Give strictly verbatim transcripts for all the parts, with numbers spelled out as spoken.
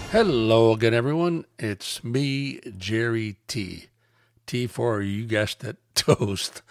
Hello again, everyone. It's me, Jerry T. T for, you guessed it, toast.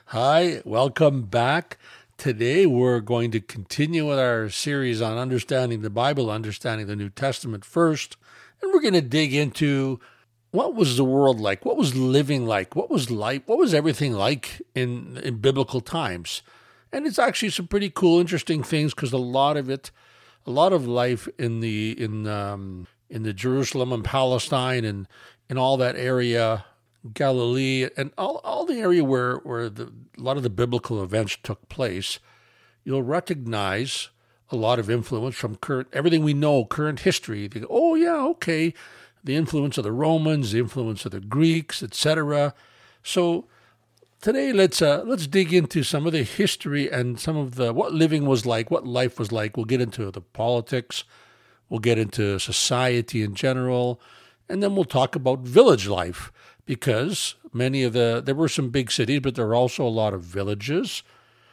Hi, welcome back. Today we're going to continue with our series on understanding the Bible, understanding the New Testament first, and we're going to dig into what was the world like, what was living like, what was life, what was everything like in, in biblical times. And it's actually some pretty cool, interesting things because a lot of it A lot of life in the in um, in the Jerusalem and Palestine and in all that area, Galilee, and all, all the area where where the, a lot of the biblical events took place, you'll recognize a lot of influence from current everything we know, current history. They go, oh yeah, okay, the influence of the Romans, the influence of the Greeks, et cetera. So today, let's uh, let's dig into some of the history and some of the what living was like, what life was like. We'll get into the politics, we'll get into society in general, and then we'll talk about village life because many of the there were some big cities, but there are also a lot of villages.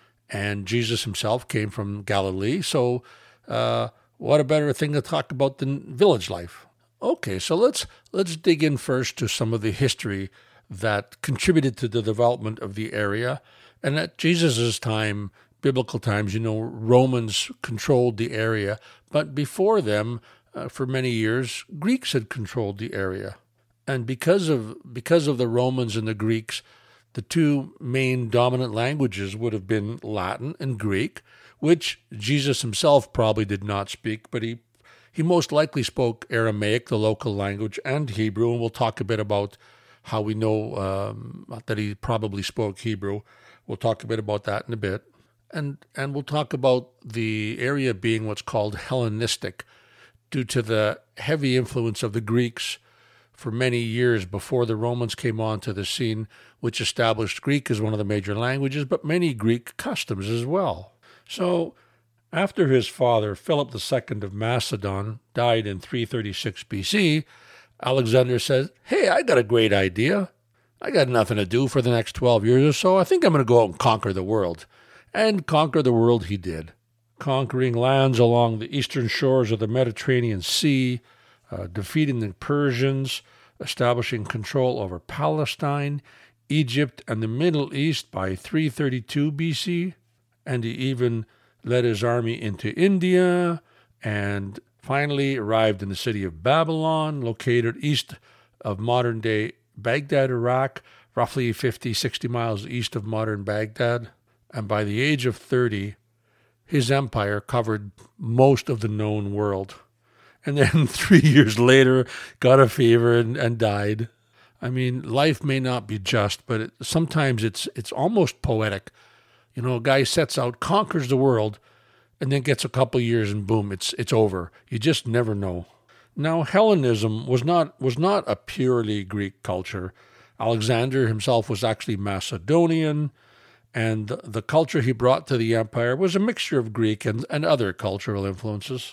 And Jesus himself came from Galilee, so uh, what a better thing to talk about than village life? Okay, so let's let's dig in first to some of the history that contributed to the development of the area. And at Jesus' time, biblical times, you know, Romans controlled the area. But before them, uh, for many years, Greeks had controlled the area. And because of because of the Romans and the Greeks, the two main dominant languages would have been Latin and Greek, which Jesus himself probably did not speak, but he, he most likely spoke Aramaic, the local language, and Hebrew. And we'll talk a bit about how we know um, that he probably spoke Hebrew. We'll talk a bit about that in a bit. And and we'll talk about the area being what's called Hellenistic due to the heavy influence of the Greeks for many years before the Romans came onto the scene, which established Greek as one of the major languages, but many Greek customs as well. So after his father, Philip the Second of Macedon, died in three thirty-six B C, Alexander says, hey, I got a great idea. I got nothing to do for the next twelve years or so. I think I'm going to go out and conquer the world. And conquer the world he did, conquering lands along the eastern shores of the Mediterranean Sea, uh, defeating the Persians, establishing control over Palestine, Egypt, and the Middle East by three thirty-two B C. And he even led his army into India and finally arrived in the city of Babylon, located east of modern-day Baghdad, Iraq, roughly fifty, sixty miles east of modern Baghdad. And by the age of thirty, his empire covered most of the known world. And then three years later, got a fever and, and died. I mean, life may not be just, but it, sometimes it's it's almost poetic. You know, a guy sets out, conquers the world, and then gets a couple years and boom, it's it's over. You just never know. Now, Hellenism was not was not a purely Greek culture. Alexander himself was actually Macedonian, and the, the culture he brought to the empire was a mixture of Greek and, and other cultural influences.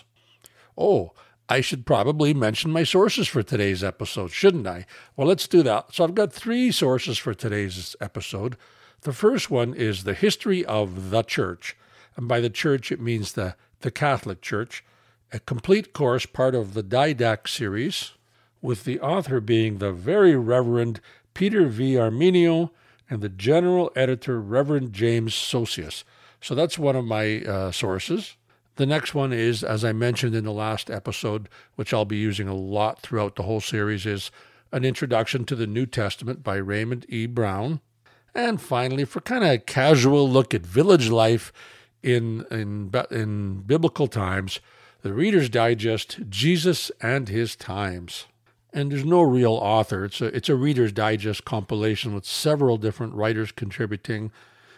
Oh, I should probably mention my sources for today's episode, shouldn't I? Well, let's do that. So I've got three sources for today's episode. The first one is the history of the church. And by the church, it means the, the Catholic Church, a complete course, part of the Didact series, with the author being the very Reverend Peter V. Armenio and the general editor, Reverend James Sosius. So that's one of my uh, sources. The next one is, as I mentioned in the last episode, which I'll be using a lot throughout the whole series, is An Introduction to the New Testament by Raymond E. Brown. And finally, for kind of a casual look at village life in, in, in biblical times, the Reader's Digest, Jesus and His Times. And there's no real author. It's a, it's a Reader's Digest compilation with several different writers contributing.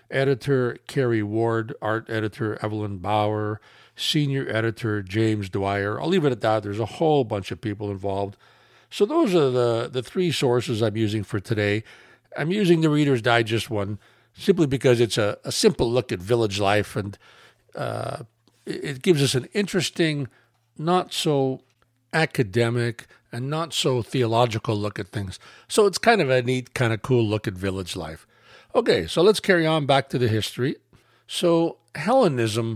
Editor Kerry Ward, art editor Evelyn Bauer, senior editor James Dwyer. I'll leave it at that. There's a whole bunch of people involved. So those are the, the three sources I'm using for today. I'm using the Reader's Digest one simply because it's a, a simple look at village life, and uh, it, it gives us an interesting, not so academic and not so theological look at things. So it's kind of a neat, kind of cool look at village life. Okay, so let's carry on back to the history. So Hellenism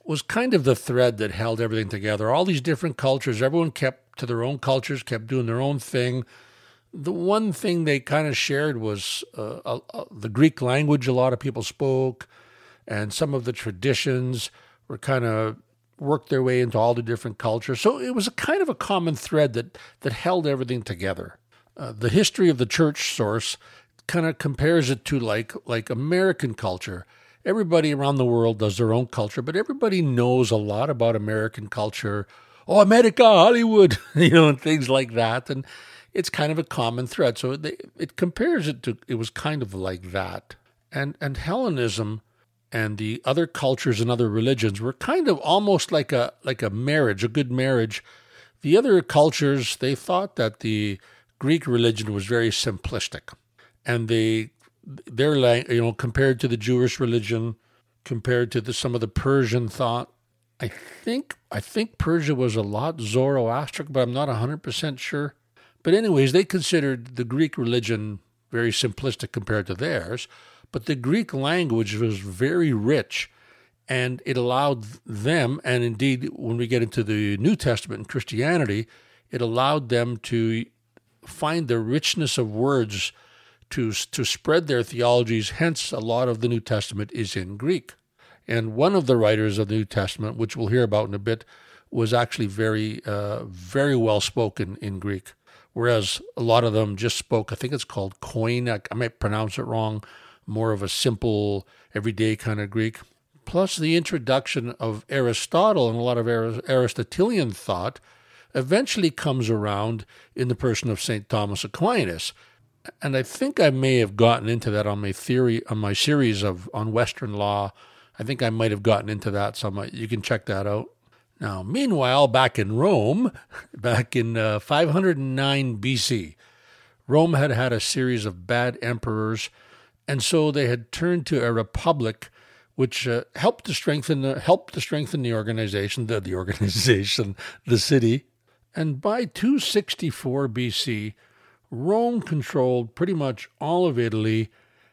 was kind of the thread that held everything together. All these different cultures, everyone kept to their own cultures, kept doing their own thing. The one thing they kind of shared was uh, uh, uh, the Greek language a lot of people spoke, and some of the traditions were kind of worked their way into all the different cultures. So it was a kind of a common thread that, that held everything together. Uh, the history of the church source kind of compares it to like like American culture. Everybody around the world does their own culture, but everybody knows a lot about American culture. Oh, America, Hollywood, you know, and things like that. And it's kind of a common thread. So it, it compares it to, it was kind of like that. And and Hellenism and the other cultures and other religions were kind of almost like a like a marriage, a good marriage. The other cultures, they thought that the Greek religion was very simplistic. And they, their, you know, compared to the Jewish religion, compared to the, some of the Persian thought, I think I think Persia was a lot Zoroastric, but I'm not one hundred percent sure. But anyways, they considered the Greek religion very simplistic compared to theirs, but the Greek language was very rich, and it allowed them, and indeed when we get into the New Testament and Christianity, it allowed them to find the richness of words to to spread their theologies. Hence, a lot of the New Testament is in Greek. And one of the writers of the New Testament, which we'll hear about in a bit, was actually very, uh, very well spoken in Greek, whereas a lot of them just spoke, I think it's called Koine, I, I might pronounce it wrong, more of a simple, everyday kind of Greek. Plus the introduction of Aristotle and a lot of Aristotelian thought eventually comes around in the person of Saint Thomas Aquinas. And I think I may have gotten into that on my theory, on my series of on Western law. I think I might have gotten into that, so might, you can check that out. Now, meanwhile, back in Rome, back in uh, five hundred nine B C, Rome had had a series of bad emperors, and so they had turned to a republic, which uh, helped to strengthen the, helped to strengthen the organization, the, the organization, the city. And by two sixty-four B C, Rome controlled pretty much all of Italy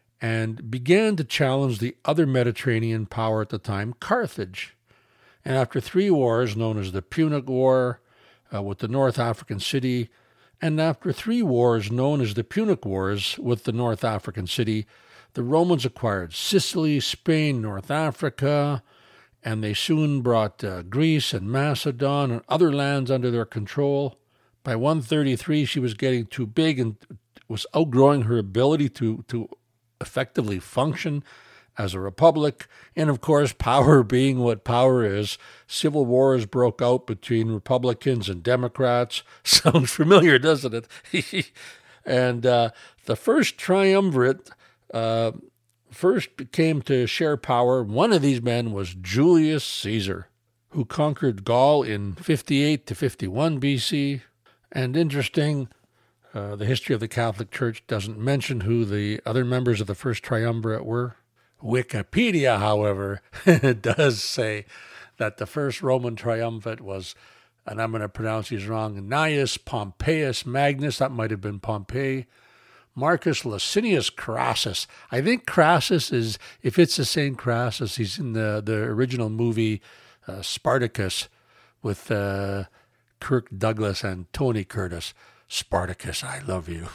and began to challenge the other Mediterranean power at the time, Carthage. And after three wars, known as the Punic War uh, with the North African city, and after three wars known as the Punic Wars with the North African city, the Romans acquired Sicily, Spain, North Africa, and they soon brought uh, Greece and Macedon and other lands under their control. By one thirty-three, she was getting too big and was outgrowing her ability to, to effectively function as a republic. And of course, power being what power is, civil wars broke out between Republicans and Democrats. Sounds familiar, doesn't it? And uh, the first triumvirate uh, first came to share power. One of these men was Julius Caesar, who conquered Gaul in fifty-eight to fifty-one B C. And interesting, uh, the history of the Catholic Church doesn't mention who the other members of the first triumvirate were. Wikipedia, however, does say that the first Roman triumvirate was, and I'm going to pronounce these wrong, Gnaeus Pompeius Magnus, that might have been Pompey, Marcus Licinius Crassus. I think Crassus is, if it's the same Crassus, he's in the, the original movie uh, Spartacus with uh, Kirk Douglas and Tony Curtis. Spartacus, I love you.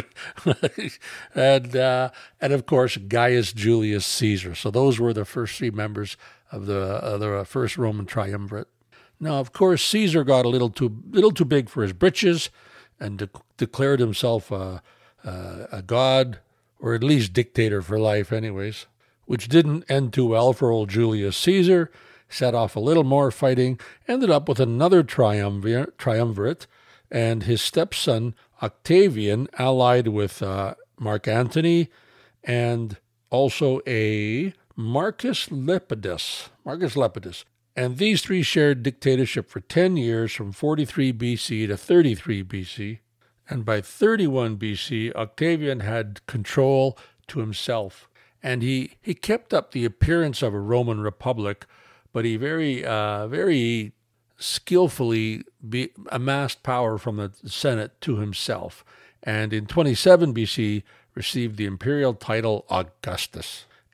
and uh, and of course, Gaius Julius Caesar. So those were the first three members of the, uh, the first Roman triumvirate. Now, of course, Caesar got a little too little too big for his britches and de- declared himself a, a, a god, or at least dictator for life anyways, which didn't end too well for old Julius Caesar. Set off a little more fighting, ended up with another triumvirate, triumvirate and his stepson Octavian allied with uh, Mark Antony and also a Marcus Lepidus. Marcus Lepidus. And these three shared dictatorship for ten years from forty-three B C to thirty-three B C. And by thirty-one B C, Octavian had control to himself. And he, he kept up the appearance of a Roman republic, but he very, uh, very skillfully be, amassed power from the Senate to himself. And in twenty-seven B C, received the imperial title Augustus.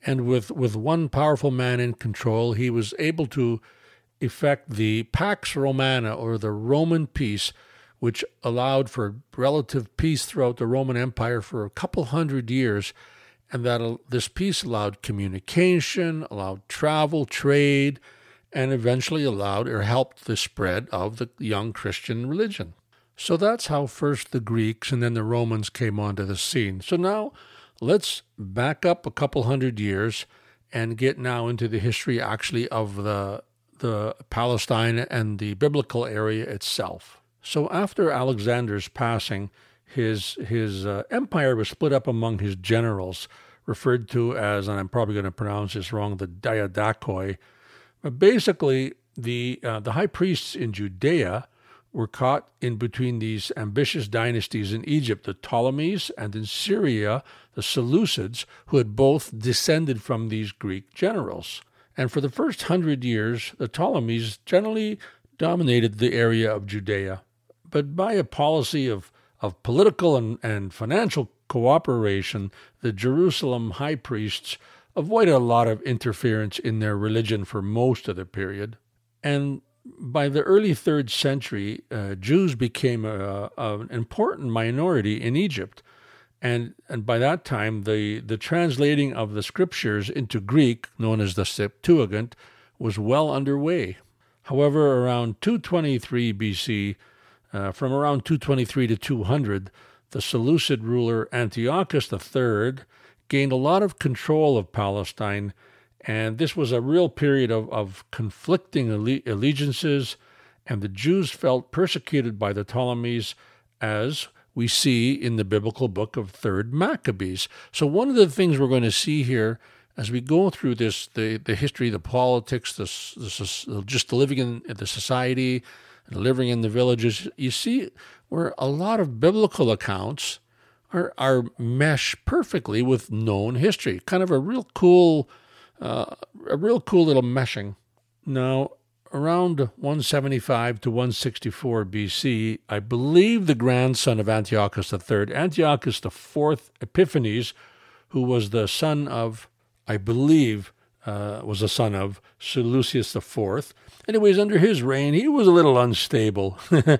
And with, with one powerful man in control, he was able to effect the Pax Romana, or the Roman peace, which allowed for relative peace throughout the Roman Empire for a couple hundred years. And that uh, this peace allowed communication, allowed travel, trade, and eventually allowed or helped the spread of the young Christian religion. So that's how first the Greeks and then the Romans came onto the scene. So now let's back up a couple hundred years and get now into the history actually of the, the Palestine and the biblical area itself. So after Alexander's passing, his, his uh, empire was split up among his generals, referred to as, and I'm probably going to pronounce this wrong, the Diadakoi. But basically, the uh, the high priests in Judea were caught in between these ambitious dynasties in Egypt, the Ptolemies, and in Syria, the Seleucids, who had both descended from these Greek generals. And for the first hundred years, the Ptolemies generally dominated the area of Judea. But by a policy of, of political and, and financial cooperation, the Jerusalem high priests avoided a lot of interference in their religion for most of the period. And by the early third century, uh, Jews became a, a, an important minority in Egypt. And, and by that time, the, the translating of the scriptures into Greek, known as the Septuagint, was well underway. However, around two twenty-three B C, uh, from around two twenty-three to two hundred, the Seleucid ruler Antiochus the Third gained a lot of control of Palestine, and this was a real period of, of conflicting alle- allegiances, and the Jews felt persecuted by the Ptolemies, as we see in the biblical book of Third Maccabees. So one of the things we're going to see here as we go through this, the, the history, the politics, the, the, just the living in the society, living in the villages, you see where a lot of biblical accounts are, are mesh perfectly with known history. Kind of a real cool, uh, a real cool little meshing. Now, around one seventy-five to one sixty-four B C, I believe the grandson of Antiochus the Third, Antiochus the Fourth Epiphanes, who was the son of, I believe, uh, was a son of Seleucus the Fourth. Anyways, under his reign, he was a little unstable,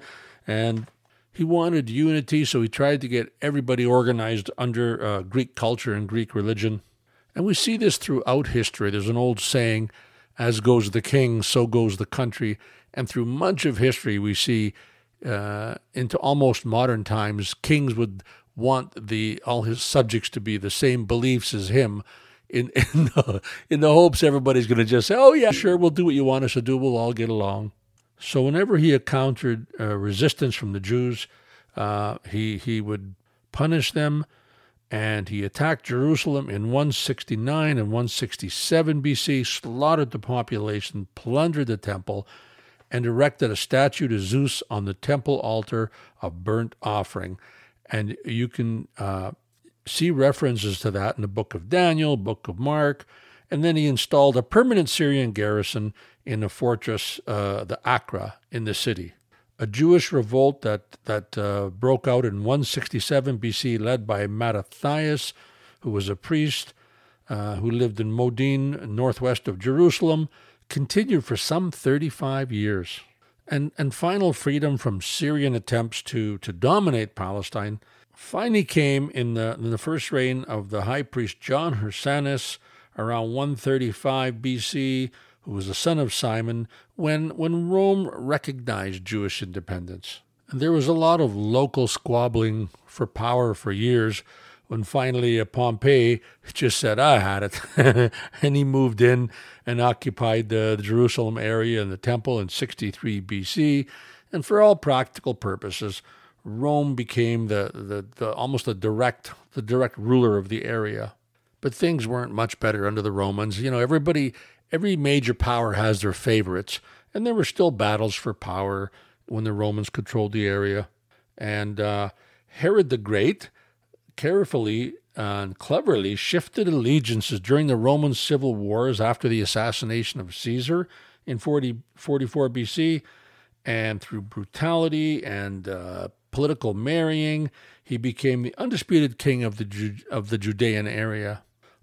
and he wanted unity, so he tried to get everybody organized under uh, Greek culture and Greek religion. And we see this throughout history. There's an old saying, as goes the king, so goes the country. And through much of history, we see uh, into almost modern times, kings would want the all his subjects to be the same beliefs as him, in in the, in the hopes everybody's going to just say, oh yeah, sure, we'll do what you want us to do, we'll all get along. So whenever he encountered uh, resistance from the Jews, uh, he he would punish them, and he attacked Jerusalem in one sixty-nine and one sixty-seven B C, slaughtered the population, plundered the temple, and erected a statue to Zeus on the temple altar of burnt offering. And you can uh, see references to that in the book of Daniel, book of Mark. And then he installed a permanent Syrian garrison in the fortress, uh, the Acra, in the city. A Jewish revolt that, that uh, broke out in one sixty-seven B C, led by Mattathias, who was a priest uh, who lived in Modin, northwest of Jerusalem, continued for some thirty-five years. And, and final freedom from Syrian attempts to, to dominate Palestine finally came in the, in the first reign of the high priest John Hyrcanus, around one thirty-five B C, who was the son of Simon, when, when Rome recognized Jewish independence. And there was a lot of local squabbling for power for years, when finally uh, Pompey just said, I had it, and he moved in and occupied the, the Jerusalem area and the temple in sixty-three B C, and for all practical purposes, Rome became the, the, the almost the direct the direct ruler of the area. But things weren't much better under the Romans. You know, everybody, every major power has their favorites, and there were still battles for power when the Romans controlled the area. And uh, Herod the Great carefully and cleverly shifted allegiances during the Roman civil wars after the assassination of Caesar in forty forty-four B C, and through brutality and uh, political marrying, he became the undisputed king of the Ju- of the Judean area.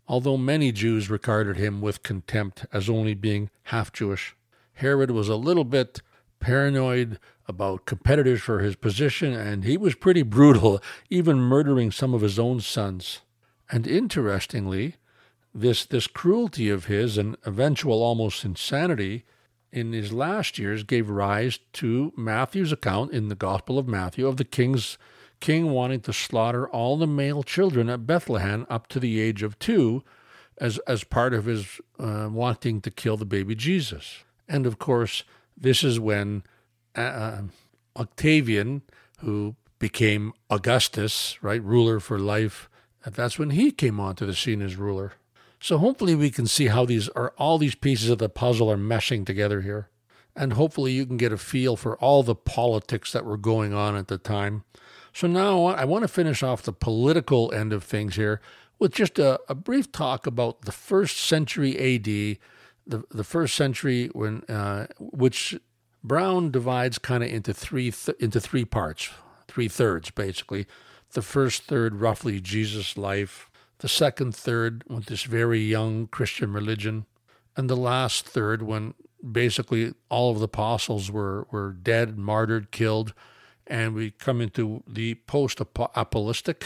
although many Jews regarded him with contempt as only being half Jewish. Herod was a little bit paranoid about competitors for his position, and he was pretty brutal, even murdering some of his own sons. And interestingly, this, this cruelty of his and eventual almost insanity in his last years gave rise to Matthew's account in the Gospel of Matthew of the king's king wanting to slaughter all the male children at Bethlehem up to the age of two as, as part of his uh, wanting to kill the baby Jesus. And of course, this is when uh, Octavian, who became Augustus, right, ruler for life, that's when he came onto the scene as ruler. So hopefully we can see how these are all these pieces of the puzzle are meshing together here. And hopefully you can get a feel for all the politics that were going on at the time. So now I want to finish off the political end of things here with just a, a brief talk about the first century A D, the, the first century when uh, which Brown divides kind of into three th- into three parts, three thirds basically. The first third, roughly Jesus' life. The second third, with this very young Christian religion. And the last third, when basically all of the apostles were, were dead, martyred, killed. And we come into the post-apocalyptic,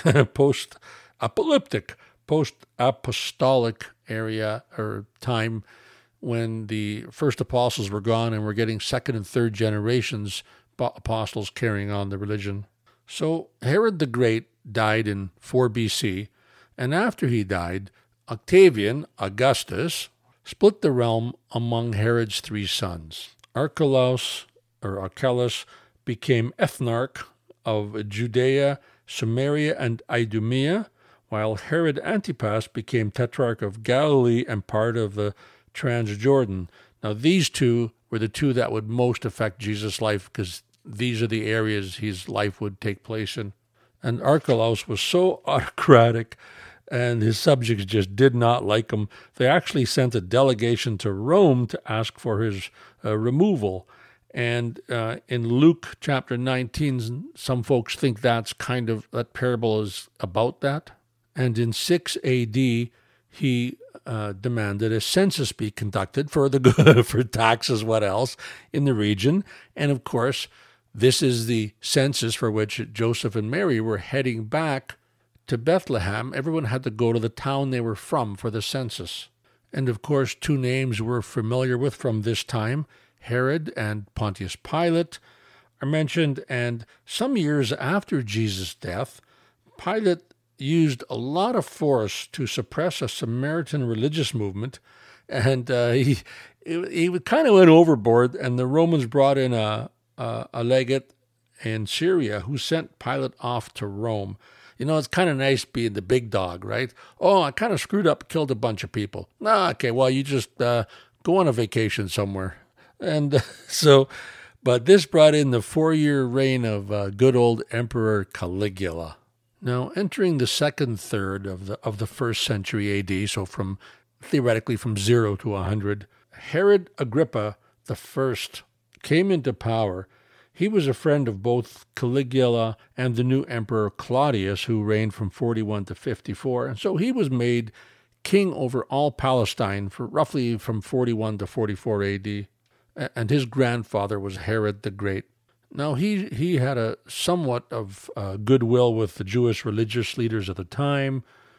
post-apocalyptic, post-apostolic area or time when the first apostles were gone and we're getting second and third generations apostles carrying on the religion. So Herod the Great died in four B C, and after he died, Octavian, Augustus, split the realm among Herod's three sons. Archelaus, or Archelaus, became ethnarch of Judea, Samaria, and Idumea, while Herod Antipas became tetrarch of Galilee and part of the Transjordan. Now, these two were the two that would most affect Jesus' life because these are the areas his life would take place in. And Archelaus was so autocratic, and his subjects just did not like him. They actually sent a delegation to Rome to ask for his uh, removal. And uh, in Luke chapter nineteen, some folks think that's kind of, that parable is about that. And in six A D, he uh, demanded a census be conducted for the for taxes, what else, in the region. And of course, this is the census for which Joseph and Mary were heading back to Bethlehem. Everyone had to go to the town they were from for the census. And of course, two names we're familiar with from this time, Herod and Pontius Pilate, are mentioned. And some years after Jesus' death, Pilate used a lot of force to suppress a Samaritan religious movement. And uh, he, he kind of went overboard, and the Romans brought in a Uh, a legate in Syria who sent Pilate off to Rome. You know, it's kind of nice being the big dog, right? Oh, I kind of screwed up, killed a bunch of people. Nah, okay, well, you just uh, go on a vacation somewhere. And uh, so, but this brought in the four-year reign of uh, good old Emperor Caligula. Now, entering the second third of the of the first century A D, so from theoretically from zero to a hundred, Herod Agrippa the First came into power. He was a friend of both Caligula and the new emperor Claudius, who reigned from forty-one to fifty-four, and so he was made king over all Palestine for roughly from forty-one to forty-four A D, and his grandfather was Herod the Great. Now, he, he had a somewhat of uh, goodwill with the Jewish religious leaders of the time,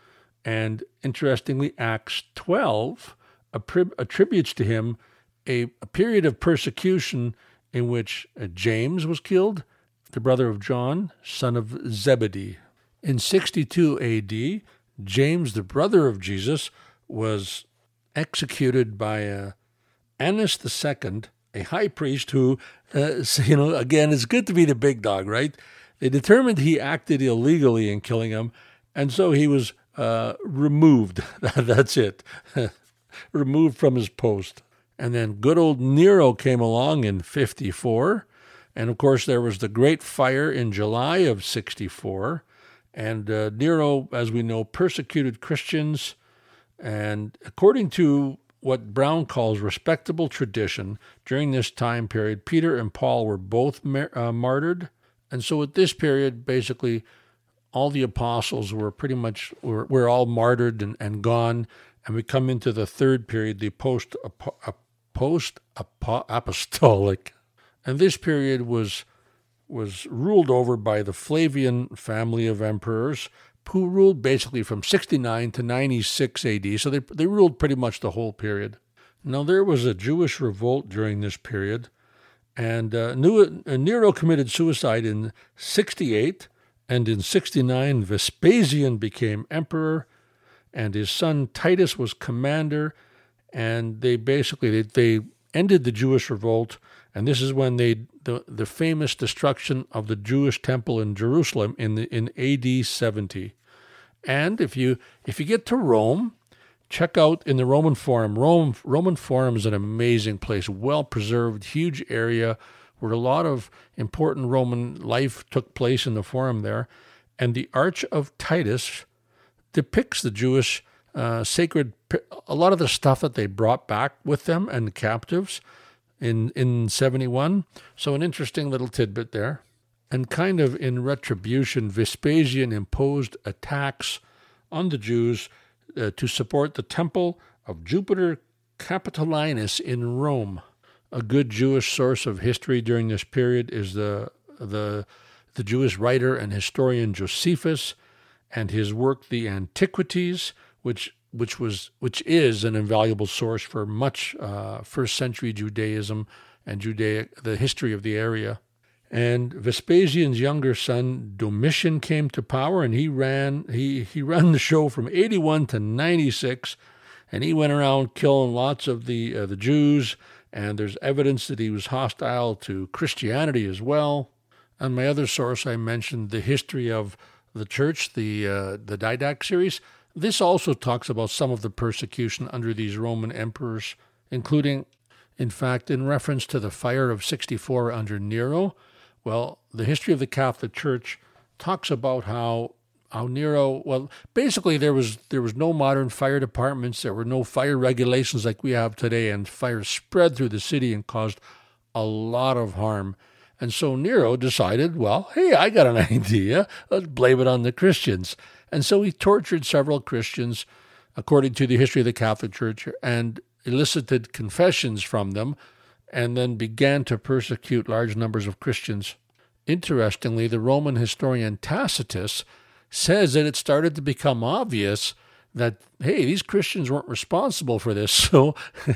and interestingly, Acts twelve attributes to him A, a period of persecution in which uh, James was killed, the brother of John, son of Zebedee. In sixty-two A D, James, the brother of Jesus, was executed by uh, Annas the Second, a high priest who, uh, you know, again, it's good to be the big dog, right? They determined he acted illegally in killing him, and so he was uh, removed. That's it. Removed from his post. And then good old Nero came along in fifty-four. And of course, there was the Great Fire in July of sixty-four. And uh, Nero, as we know, persecuted Christians. And according to what Brown calls respectable tradition, during this time period, Peter and Paul were both mar- uh, martyred. And so at this period, basically, all the apostles were pretty much, were, were all martyred and, and gone. And we come into the third period, the post post apostolic. And this period was was ruled over by the Flavian family of emperors, who ruled basically from sixty-nine to ninety-six A D. So they they ruled pretty much the whole period. Now, there was a Jewish revolt during this period, and uh, Nero committed suicide in sixty-eight, and in sixty-nine, Vespasian became emperor, and his son Titus was commander, and they basically, they, they ended the Jewish revolt, and this is when they, the, the famous destruction of the Jewish temple in Jerusalem in the, in A D seventy. And if you if you get to Rome, check out in the Roman Forum. Rome, Roman Forum is an amazing place, well-preserved, huge area where a lot of important Roman life took place in the Forum there. And the Arch of Titus depicts the Jewish uh, sacred, a lot of the stuff that they brought back with them and the captives in, in seventy-one. So an interesting little tidbit there. And kind of in retribution, Vespasian imposed a tax on the Jews Uh, to support the temple of Jupiter Capitolinus in Rome. A good Jewish source of history during this period is the the the Jewish writer and historian Josephus, and his work The Antiquities, which which was which is an invaluable source for much uh, first century Judaism and Judaic the history of the area. And Vespasian's younger son Domitian came to power, and he ran he he ran the show from eighty-one to ninety-six, and he went around killing lots of the uh, the Jews. And there's evidence that he was hostile to Christianity as well. And my other source, I mentioned the history of the church, the uh, the Didact series. This also talks about some of the persecution under these Roman emperors, including, in fact, in reference to the fire of sixty-four under Nero. Well, the history of the Catholic Church talks about how how Nero, well, basically there was there was no modern fire departments, there were no fire regulations like we have today, and fire spread through the city and caused a lot of harm. And so Nero decided, well, hey, I got an idea, let's blame it on the Christians. And so he tortured several Christians, according to the history of the Catholic Church, and elicited confessions from them, and then began to persecute large numbers of Christians. Interestingly, the Roman historian Tacitus says that it started to become obvious that, hey, these Christians weren't responsible for this. So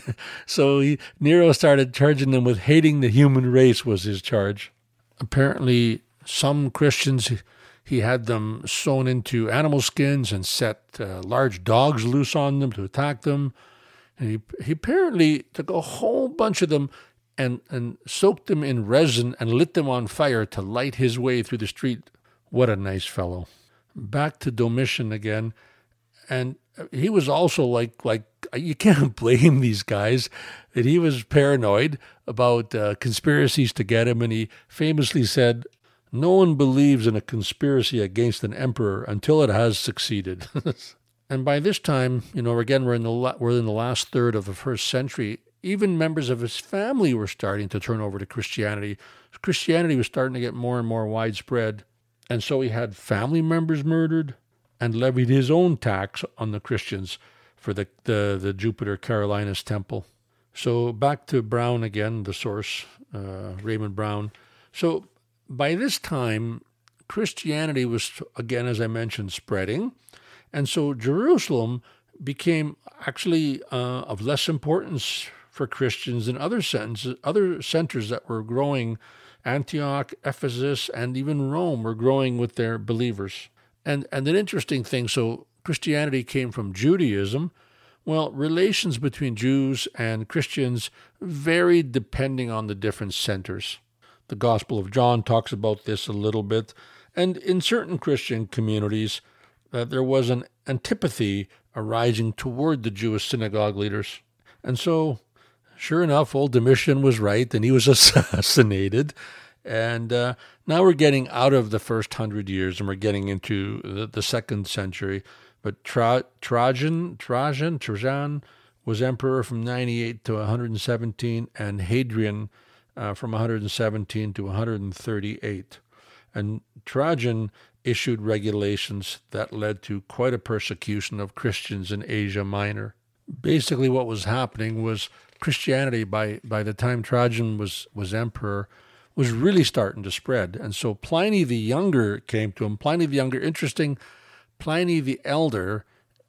so he, Nero started charging them with hating the human race was his charge. Apparently, some Christians, he had them sewn into animal skins and set uh, large dogs loose on them to attack them. And he, he apparently took a whole bunch of them and, and soaked them in resin and lit them on fire to light his way through the street. What a nice fellow. Back to Domitian again. And he was also like, like you can't blame these guys, that he was paranoid about uh, conspiracies to get him. And he famously said, no one believes in a conspiracy against an emperor until it has succeeded. And by this time, you know, again, we're in the la- we're in the last third of the first century. Even members of his family were starting to turn over to Christianity. Christianity was starting to get more and more widespread. And so he had family members murdered and levied his own tax on the Christians for the, the, the Jupiter Carolinus temple. So back to Brown again, the source, uh, Raymond Brown. So by this time, Christianity was, again, as I mentioned, spreading. And so Jerusalem became actually uh, of less importance for Christians than other centers, other centers that were growing. Antioch, Ephesus, and even Rome were growing with their believers. And, and an interesting thing, so Christianity came from Judaism. Well, relations between Jews and Christians varied depending on the different centers. The Gospel of John talks about this a little bit. And in certain Christian communities, that there was an antipathy arising toward the Jewish synagogue leaders. And so, sure enough, old Domitian was right, and he was assassinated. And uh, now we're getting out of the first hundred years, and we're getting into the, the second century. But Tra- Trajan, Trajan, Trajan was emperor from ninety-eight to one hundred seventeen, and Hadrian uh, from one hundred seventeen to one hundred thirty-eight. And Trajan issued regulations that led to quite a persecution of Christians in Asia Minor. Basically, what was happening was Christianity, by, by the time Trajan was, was emperor, was really starting to spread. And so Pliny the Younger came to him. Pliny the Younger, interesting, Pliny the Elder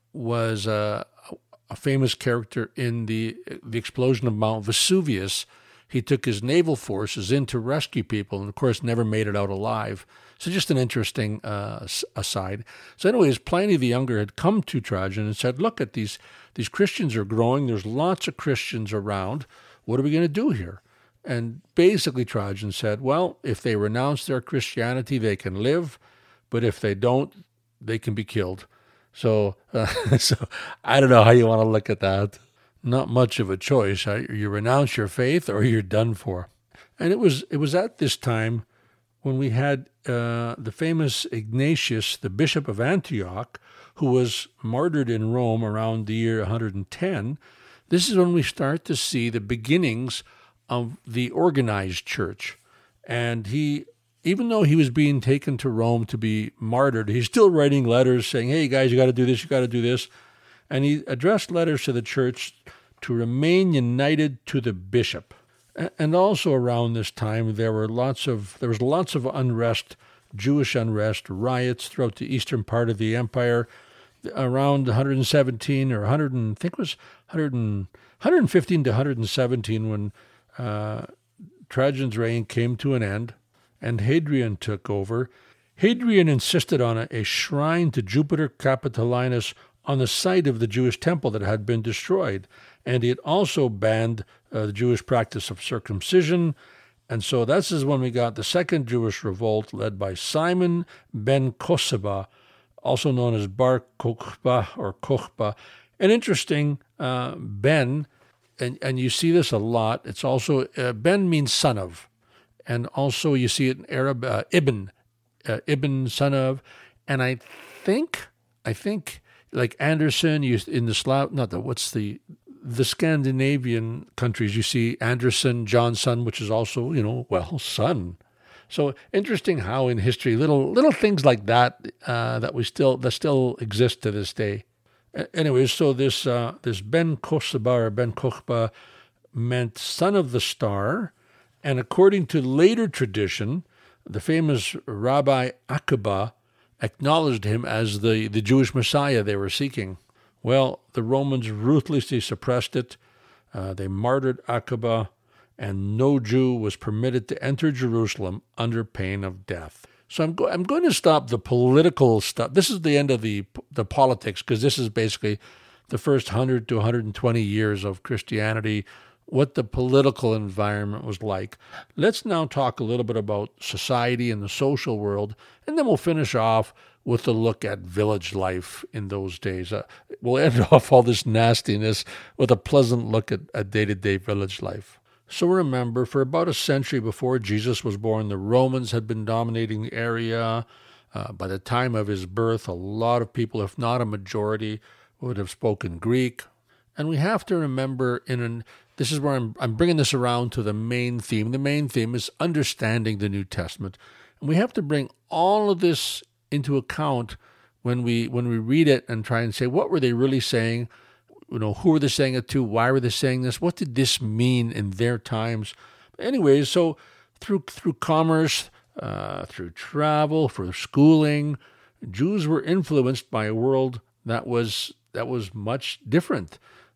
was a, a famous character in the, the explosion of Mount Vesuvius. He took his naval forces in to rescue people and, of course, never made it out alive. So just an interesting uh, aside. So anyways, Pliny the Younger had come to Trajan and said, look, at these, these Christians are growing. There's lots of Christians around. What are we going to do here? And basically Trajan said, well, if they renounce their Christianity, they can live. But if they don't, they can be killed. So, uh, so I don't know how you want to look at that. Not much of a choice. You renounce your faith or you're done for. And it was it was at this time when we had uh, the famous Ignatius, the Bishop of Antioch, who was martyred in Rome around the year one hundred ten. This is when we start to see the beginnings of the organized church. And he, even though he was being taken to Rome to be martyred, he's still writing letters saying, hey, guys, you got to do this, you got to do this. And he addressed letters to the church to remain united to the bishop. And also around this time, there were lots of there was lots of unrest, Jewish unrest, riots throughout the eastern part of the empire. Around one hundred seventeen or one hundred, I think it was one hundred, one hundred fifteen to one hundred seventeen, when uh, Trajan's reign came to an end, and Hadrian took over. Hadrian insisted on a, a shrine to Jupiter Capitolinus on the site of the Jewish temple that had been destroyed. And he had also banned uh, the Jewish practice of circumcision. And so this is when we got the second Jewish revolt led by Simon ben Kokhba, also known as Bar Kokhba or Kokhba. And interesting, uh, Ben, and, and you see this a lot, it's also, uh, Ben means son of. And also you see it in Arab, uh, Ibn, uh, Ibn, son of. And I think, I think, like Anderson, you in the Slav, not the what's the the Scandinavian countries, you see Anderson, John's son, which is also, you know, well, son. So interesting how in history little little things like that uh, that we still that still exist to this day. Anyways, so this uh, this Ben Kokhba or Ben Kokhba meant son of the star, and according to later tradition, the famous Rabbi Akiba acknowledged him as the, the Jewish Messiah they were seeking. Well, the Romans ruthlessly suppressed it. Uh, they martyred Akiba, and no Jew was permitted to enter Jerusalem under pain of death. So I'm, go- I'm going to stop the political stuff. This is the end of the the politics, because this is basically the first one hundred to one hundred twenty years of Christianity, what the political environment was like. Let's now talk a little bit about society and the social world, and then we'll finish off with a look at village life in those days. Uh, we'll end off all this nastiness with a pleasant look at, at day-to-day village life. So remember, for about a century before Jesus was born, the Romans had been dominating the area. Uh, by the time of his birth, a lot of people, if not a majority, would have spoken Greek. And we have to remember, in an, this is where I'm, I'm bringing this around to the main theme. The main theme is understanding the New Testament. And we have to bring all of this into account when we when we read it and try and say, what were they really saying? You know, who were they saying it to? Why were they saying this? What did this mean in their times? Anyways, so through through commerce, uh, through travel, for schooling, Jews were influenced by a world that was that was much different.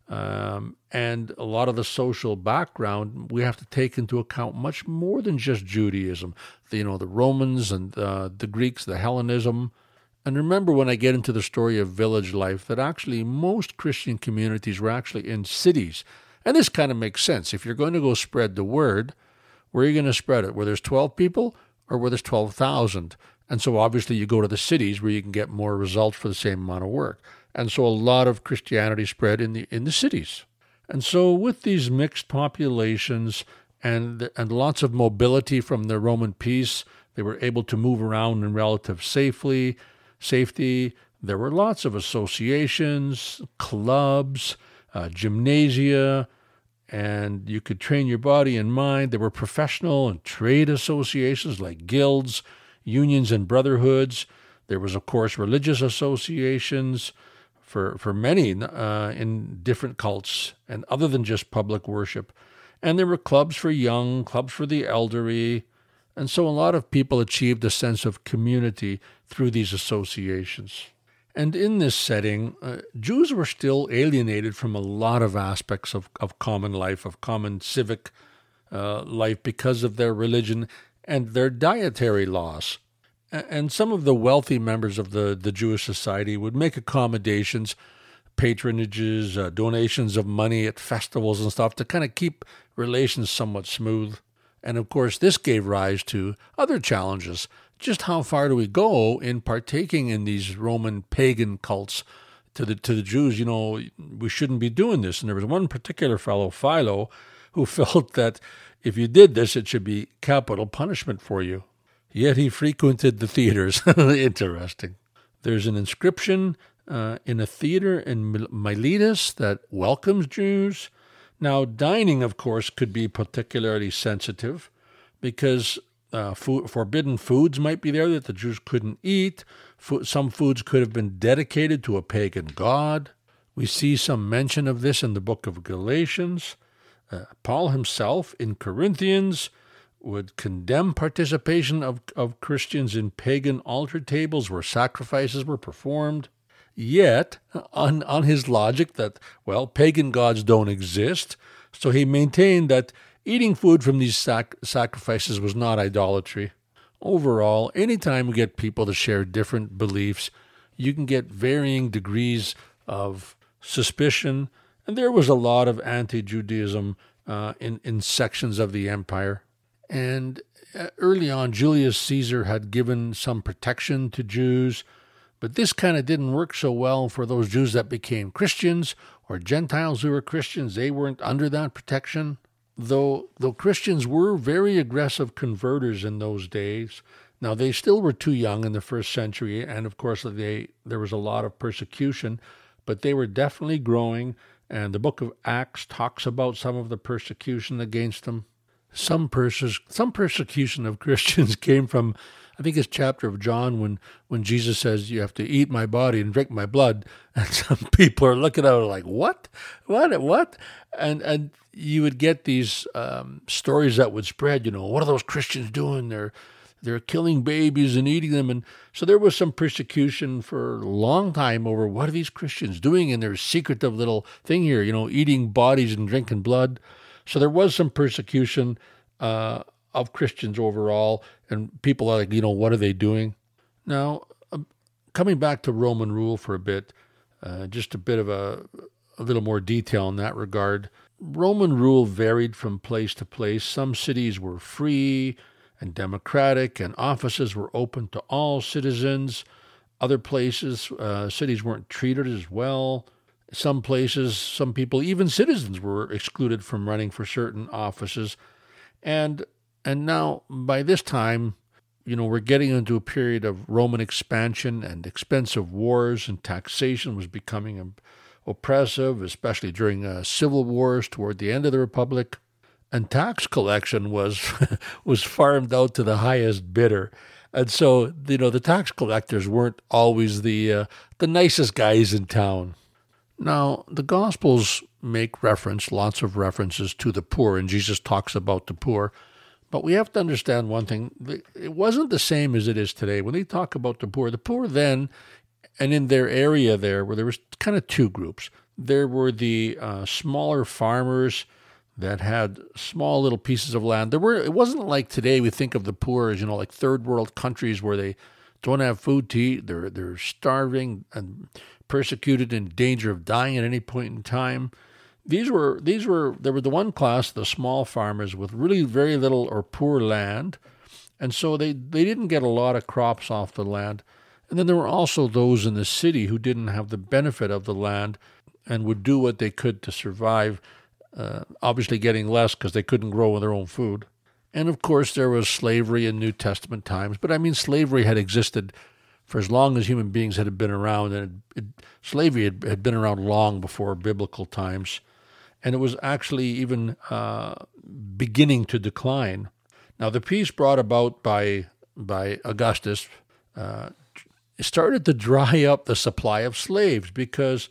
Um, and a lot of the social background we have to take into account much more than just Judaism. The, you know, the Romans and uh, the Greeks, the Hellenism. And remember, when I get into the story of village life, that actually most Christian communities were actually in cities. And this kind of makes sense. If you're going to go spread the word, where are you going to spread it? Where there's twelve people or where there's twelve thousand? And so obviously you go to the cities where you can get more results for the same amount of work. And so a lot of Christianity spread in the in the cities. And so with these mixed populations and and lots of mobility from the Roman peace, they were able to move around in relative safely, safety. There were lots of associations, clubs, uh, gymnasia, and you could train your body and mind. There were professional and trade associations like guilds, unions, and brotherhoods. There was, of course, religious associations for, for many uh, in different cults, and other than just public worship. And there were clubs for young, clubs for the elderly, and so a lot of people achieved a sense of community through these associations. And in this setting, uh, Jews were still alienated from a lot of aspects of, of common life, of common civic uh, life, because of their religion and their dietary laws. And some of the wealthy members of the, the Jewish society would make accommodations, patronages, uh, donations of money at festivals and stuff to kind of keep relations somewhat smooth. And of course, this gave rise to other challenges. Just how far do we go in partaking in these Roman pagan cults? To the to the Jews, you know, we shouldn't be doing this. And there was one particular fellow, Philo, who felt that if you did this, it should be capital punishment for you. Yet he frequented the theaters. Interesting. There's an inscription uh, in a theater in Miletus that welcomes Jews. Now, dining, of course, could be particularly sensitive because uh, food, forbidden foods might be there that the Jews couldn't eat. Food, some foods could have been dedicated to a pagan god. We see some mention of this in the book of Galatians. Uh, Paul himself in Corinthians would condemn participation of, of Christians in pagan altar tables where sacrifices were performed. Yet, on, on his logic that, well, pagan gods don't exist, so he maintained that eating food from these sac- sacrifices was not idolatry. Overall, anytime we get people to share different beliefs, you can get varying degrees of suspicion, and there was a lot of anti-Judaism uh, in, in sections of the empire. And early on, Julius Caesar had given some protection to Jews, but this kind of didn't work so well for those Jews that became Christians or Gentiles who were Christians. They weren't under that protection. Though though Christians were very aggressive converters in those days, now they still were too young in the first century, and of course they there was a lot of persecution, but they were definitely growing, and the book of Acts talks about some of the persecution against them. Some perse- some persecution of Christians came from, I think it's chapter of John when, when Jesus says, you have to eat my body and drink my blood. And some people are looking at it like, what? What? What? And and you would get these um, stories that would spread, you know, what are those Christians doing? They're, they're killing babies and eating them. And so there was some persecution for a long time over what are these Christians doing in their secretive little thing here, you know, eating bodies and drinking blood. So there was some persecution uh, of Christians overall, and people are like, you know, what are they doing? Now, uh, coming back to Roman rule for a bit, uh, just a bit of a, a little more detail in that regard. Roman rule varied from place to place. Some cities were free and democratic, and offices were open to all citizens. Other places, uh, cities weren't treated as well. Some places, some people, even citizens were excluded from running for certain offices. And and now, by this time, you know, we're getting into a period of Roman expansion and expensive wars, and taxation was becoming oppressive, especially during uh, civil wars toward the end of the Republic. And tax collection was was farmed out to the highest bidder. And so, you know, the tax collectors weren't always the uh, the nicest guys in town. Now, the Gospels make reference, lots of references to the poor, and Jesus talks about the poor. But we have to understand one thing. It wasn't the same as it is today. When they talk about the poor, the poor then, and in their area there, where there was kind of two groups. There were the uh, smaller farmers that had small little pieces of land. There were. It wasn't like today we think of the poor as, you know, like third world countries where they don't have food to eat. They're, they're starving and persecuted and in danger of dying at any point in time. These were, these were, there were the one class, the small farmers with really very little or poor land. And so they, they didn't get a lot of crops off the land. And then there were also those in the city who didn't have the benefit of the land and would do what they could to survive, uh, obviously getting less because they couldn't grow their own food. And of course, there was slavery in New Testament times. But I mean, slavery had existed for as long as human beings had been around, and it, it, slavery had, had been around long before biblical times, and it was actually even uh, beginning to decline. Now, the peace brought about by by Augustus, uh, started to dry up the supply of slaves because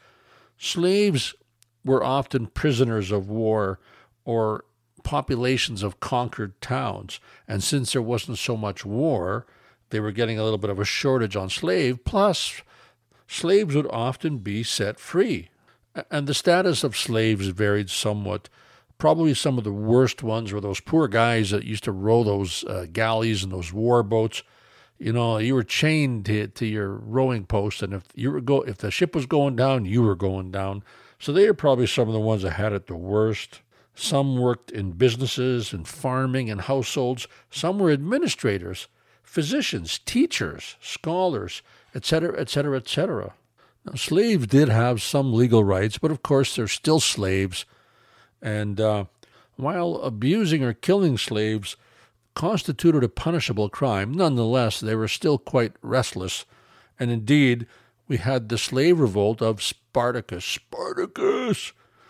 slaves were often prisoners of war or populations of conquered towns. And since there wasn't so much war, they were getting a little bit of a shortage on slave. Plus, slaves would often be set free. And the status of slaves varied somewhat. Probably some of the worst ones were those poor guys that used to row those uh, galleys and those war boats. You know, you were chained to, to your rowing post, and if you were go if the ship was going down, you were going down. So they are probably some of the ones that had it the worst. Some worked in businesses and farming and households. Some were administrators, physicians, teachers, scholars, et cetera, et cetera, et cetera. Now, slaves did have some legal rights, but of course they're still slaves. And uh, while abusing or killing slaves constituted a punishable crime, nonetheless they were still quite restless. And indeed, we had the slave revolt of Spartacus, Spartacus,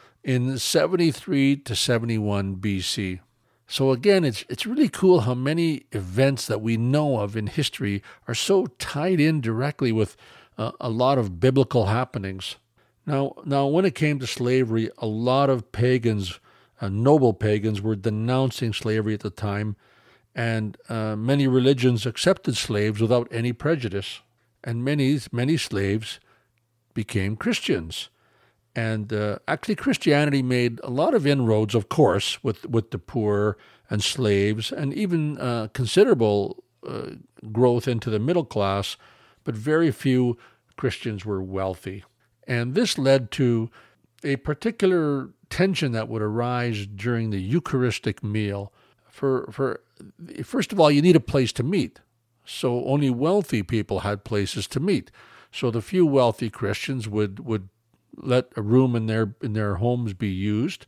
in seventy-three to seventy-one B C. So again, it's it's really cool how many events that we know of in history are so tied in directly with uh, a lot of biblical happenings. Now, now, when it came to slavery, a lot of pagans, uh, noble pagans, were denouncing slavery at the time, and uh, many religions accepted slaves without any prejudice, and many many slaves became Christians. And uh, actually, Christianity made a lot of inroads, of course, with, with the poor and slaves, and even uh, considerable uh, growth into the middle class, but very few Christians were wealthy. And this led to a particular tension that would arise during the Eucharistic meal. For, for first of all, you need a place to meet. So only wealthy people had places to meet. So the few wealthy Christians would, would let a room in their in their homes be used,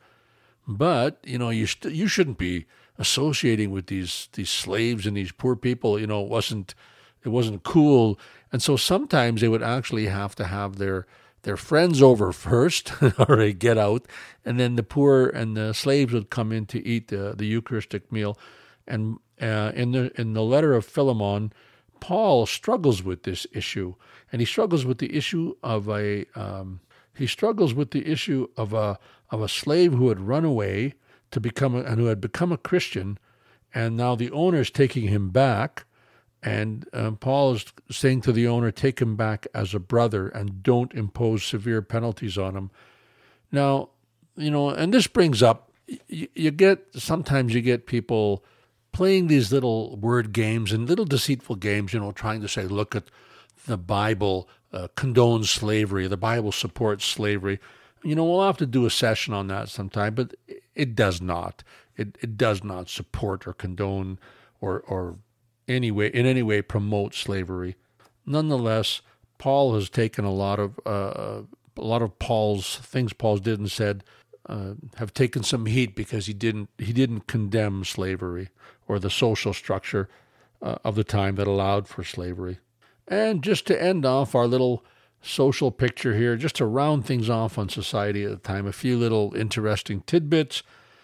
but you know you st- you shouldn't be associating with these these slaves and these poor people. You know it wasn't it wasn't cool, and so sometimes they would actually have to have their their friends over first, or they get out, and then the poor and the slaves would come in to eat the, the Eucharistic meal. And uh, in the in the letter of Philemon, Paul struggles with this issue, and he struggles with the issue of a um, He struggles with the issue of a of a slave who had run away to become a, and who had become a Christian, and now the owner is taking him back, and um, Paul is saying to the owner, take him back as a brother and don't impose severe penalties on him. Now, you know, and this brings up, you, you get, sometimes you get people playing these little word games and little deceitful games, you know, trying to say, look at the Bible uh, condones slavery, the Bible supports slavery. You know, we'll have to do a session on that sometime, but it does not. It it does not support or condone or or any way, in any way promote slavery. Nonetheless, Paul has taken a lot of uh, a lot of Paul's things Paul did and said uh, have taken some heat because he didn't he didn't condemn slavery or the social structure uh, of the time that allowed for slavery. And just to end off our little social picture here, just to round things off on society at the time, a few little interesting tidbits.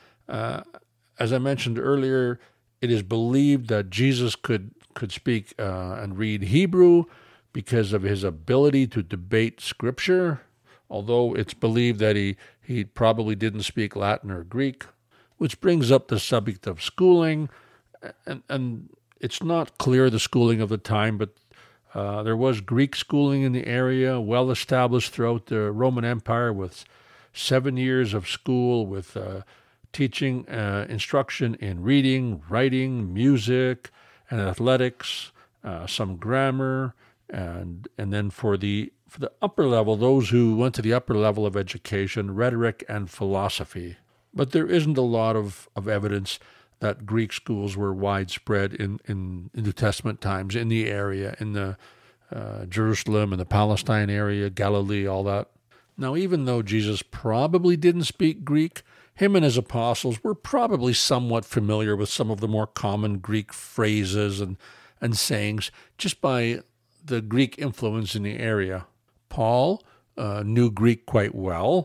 Uh, as I mentioned earlier, it is believed that Jesus could could speak uh, and read Hebrew because of his ability to debate Scripture, although it's believed that he, he probably didn't speak Latin or Greek, which brings up the subject of schooling. And, and it's not clear the schooling of the time, but uh, there was Greek schooling in the area, well established throughout the Roman Empire, with seven years of school, with uh, teaching, uh, instruction in reading, writing, music, and athletics, uh, some grammar, and and then for the for the upper level, those who went to the upper level of education, rhetoric and philosophy. But there isn't a lot of, of evidence that Greek schools were widespread in, in, in New Testament times, in the area, in the uh, Jerusalem and the Palestine area, Galilee, all that. Now, even though Jesus probably didn't speak Greek, him and his apostles were probably somewhat familiar with some of the more common Greek phrases and, and sayings just by the Greek influence in the area. Paul uh, knew Greek quite well,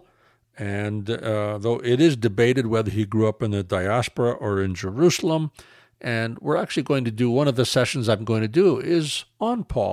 and uh, though it is debated whether he grew up in the diaspora or in Jerusalem, and we're actually going to do, one of the sessions I'm going to do is on Paul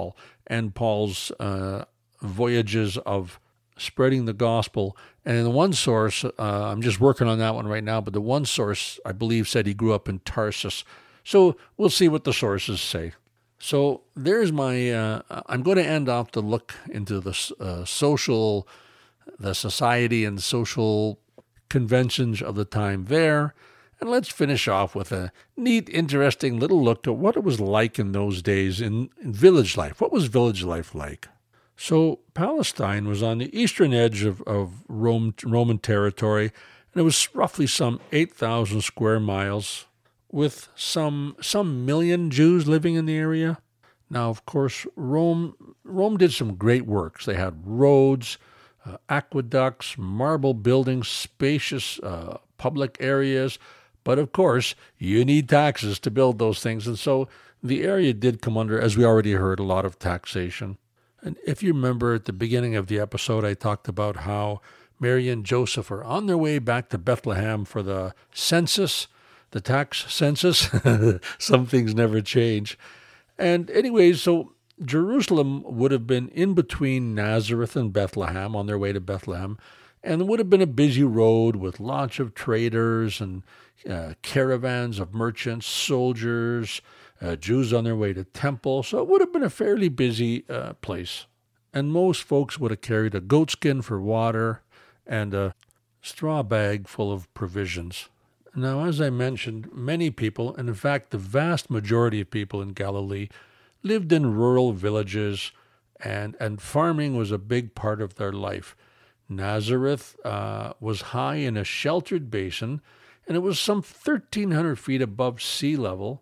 and Paul's uh, voyages of spreading the gospel. And in the one source, uh, I'm just working on that one right now, but the one source, I believe, said he grew up in Tarsus. So we'll see what the sources say. So there's my, uh, I'm going to end off the look into the uh, social, the society and social conventions of the time there. And let's finish off with a neat, interesting little look at what it was like in those days in, in village life. What was village life like? So Palestine was on the eastern edge of, of Rome, Roman territory, and it was roughly some eight thousand square miles, with some some million Jews living in the area. Now, of course, Rome Rome did some great works. They had roads, uh, aqueducts, marble buildings, spacious uh, public areas. But of course, you need taxes to build those things. And so the area did come under, as we already heard, a lot of taxation. And if you remember at the beginning of the episode, I talked about how Mary and Joseph are on their way back to Bethlehem for the census, the tax census. Some things never change. And anyways, so Jerusalem would have been in between Nazareth and Bethlehem on their way to Bethlehem. And it would have been a busy road with lots of traders and uh, caravans of merchants, soldiers, uh, Jews on their way to temple. So it would have been a fairly busy uh, place. And most folks would have carried a goatskin for water and a straw bag full of provisions. Now, as I mentioned, many people, and in fact the vast majority of people in Galilee, lived in rural villages, and, and farming was a big part of their life. Nazareth uh, was high in a sheltered basin, and it was some thirteen hundred feet above sea level.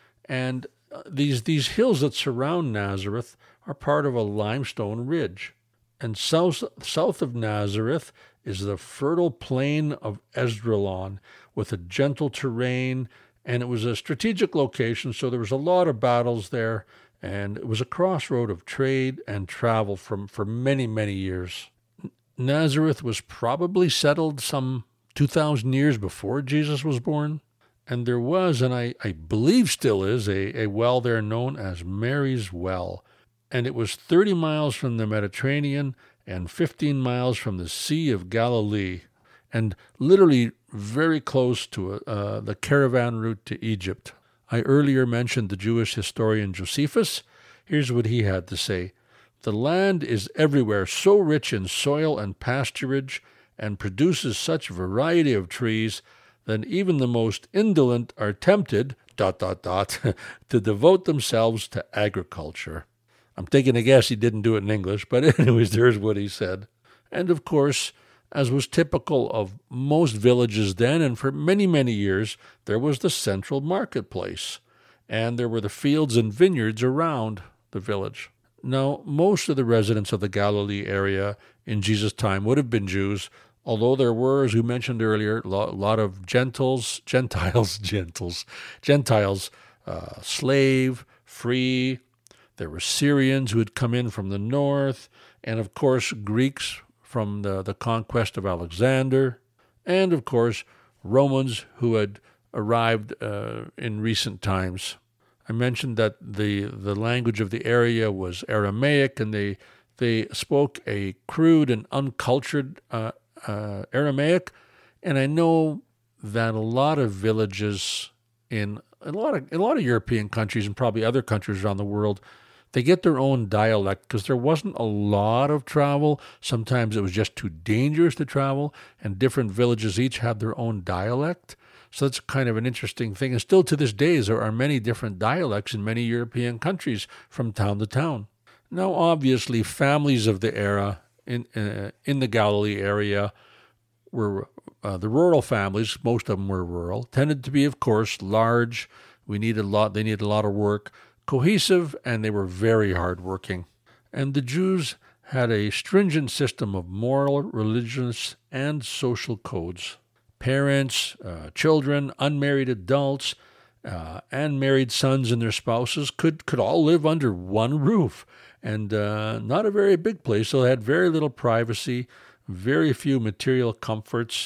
And uh, these these hills that surround Nazareth are part of a limestone ridge. And south south of Nazareth is the fertile plain of Esdraelon, with a gentle terrain, and it was a strategic location, so there was a lot of battles there, and it was a crossroad of trade and travel from for many, many years. Nazareth was probably settled some two thousand years before Jesus was born, and there was, and I, I believe still is, a, a well there known as Mary's Well, and it was thirty miles from the Mediterranean and fifteen miles from the Sea of Galilee, and literally very close to uh, the caravan route to Egypt. I earlier mentioned the Jewish historian Josephus. Here's what he had to say. The land is everywhere so rich in soil and pasturage, and produces such variety of trees, that even the most indolent are tempted, dot, dot, dot, to devote themselves to agriculture. I'm taking a guess he didn't do it in English, but anyways, there's what he said. And of course, as was typical of most villages then, and for many, many years, there was the central marketplace, and there were the fields and vineyards around the village. Now, most of the residents of the Galilee area in Jesus' time would have been Jews, although there were, as we mentioned earlier, a lot of Gentiles, Gentiles, Gentiles, Gentiles, uh, slave, free. There were Syrians who had come in from the north, and of course Greeks from the, the conquest of Alexander, and of course Romans who had arrived uh, in recent times. I mentioned that the, the language of the area was Aramaic, and they they spoke a crude and uncultured uh, uh, Aramaic, and I know that a lot of villages in a lot of a lot of European countries and probably other countries around the world, they get their own dialect because there wasn't a lot of travel. Sometimes it was just too dangerous to travel, and different villages each had their own dialect. So that's kind of an interesting thing. And still to this day, there are many different dialects in many European countries from town to town. Now, obviously, families of the era in uh, in the Galilee area were uh, the rural families. Most of them were rural. Tended to be, of course, large. We needed a lot. They needed a lot of work, cohesive, and they were very hardworking. And the Jews had a stringent system of moral, religious, and social codes. Parents, uh, children, unmarried adults, uh, and married sons and their spouses could, could all live under one roof, and uh, not a very big place, so they had very little privacy, very few material comforts.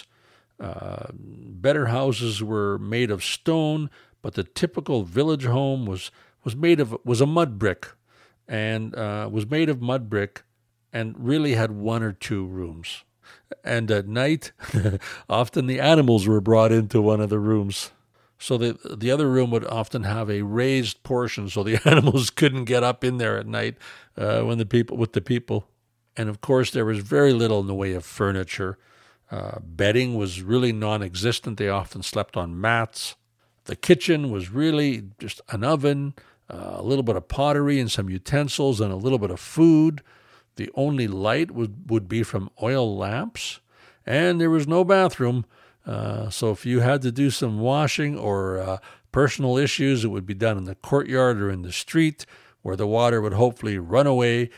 Uh, better houses were made of stone, but the typical village home was was made of was a mud brick, and uh, was made of mud brick and really had one or two rooms. And at night, often the animals were brought into one of the rooms. So the the other room would often have a raised portion, so the animals couldn't get up in there at night uh, when the people with the people. And of course, there was very little in the way of furniture. Uh, bedding was really non-existent. They often slept on mats. The kitchen was really just an oven, uh, a little bit of pottery and some utensils and a little bit of food. The only light would, would be from oil lamps, and there was no bathroom. Uh, so if you had to do some washing or uh, personal issues, it would be done in the courtyard or in the street, where the water would hopefully run away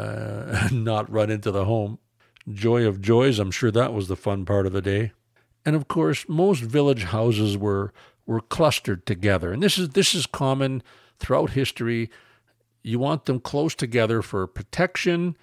uh, and not run into the home. Joy of joys, I'm sure that was the fun part of the day. And of course, most village houses were were clustered together. And this is this is common throughout history. You want them close together for protection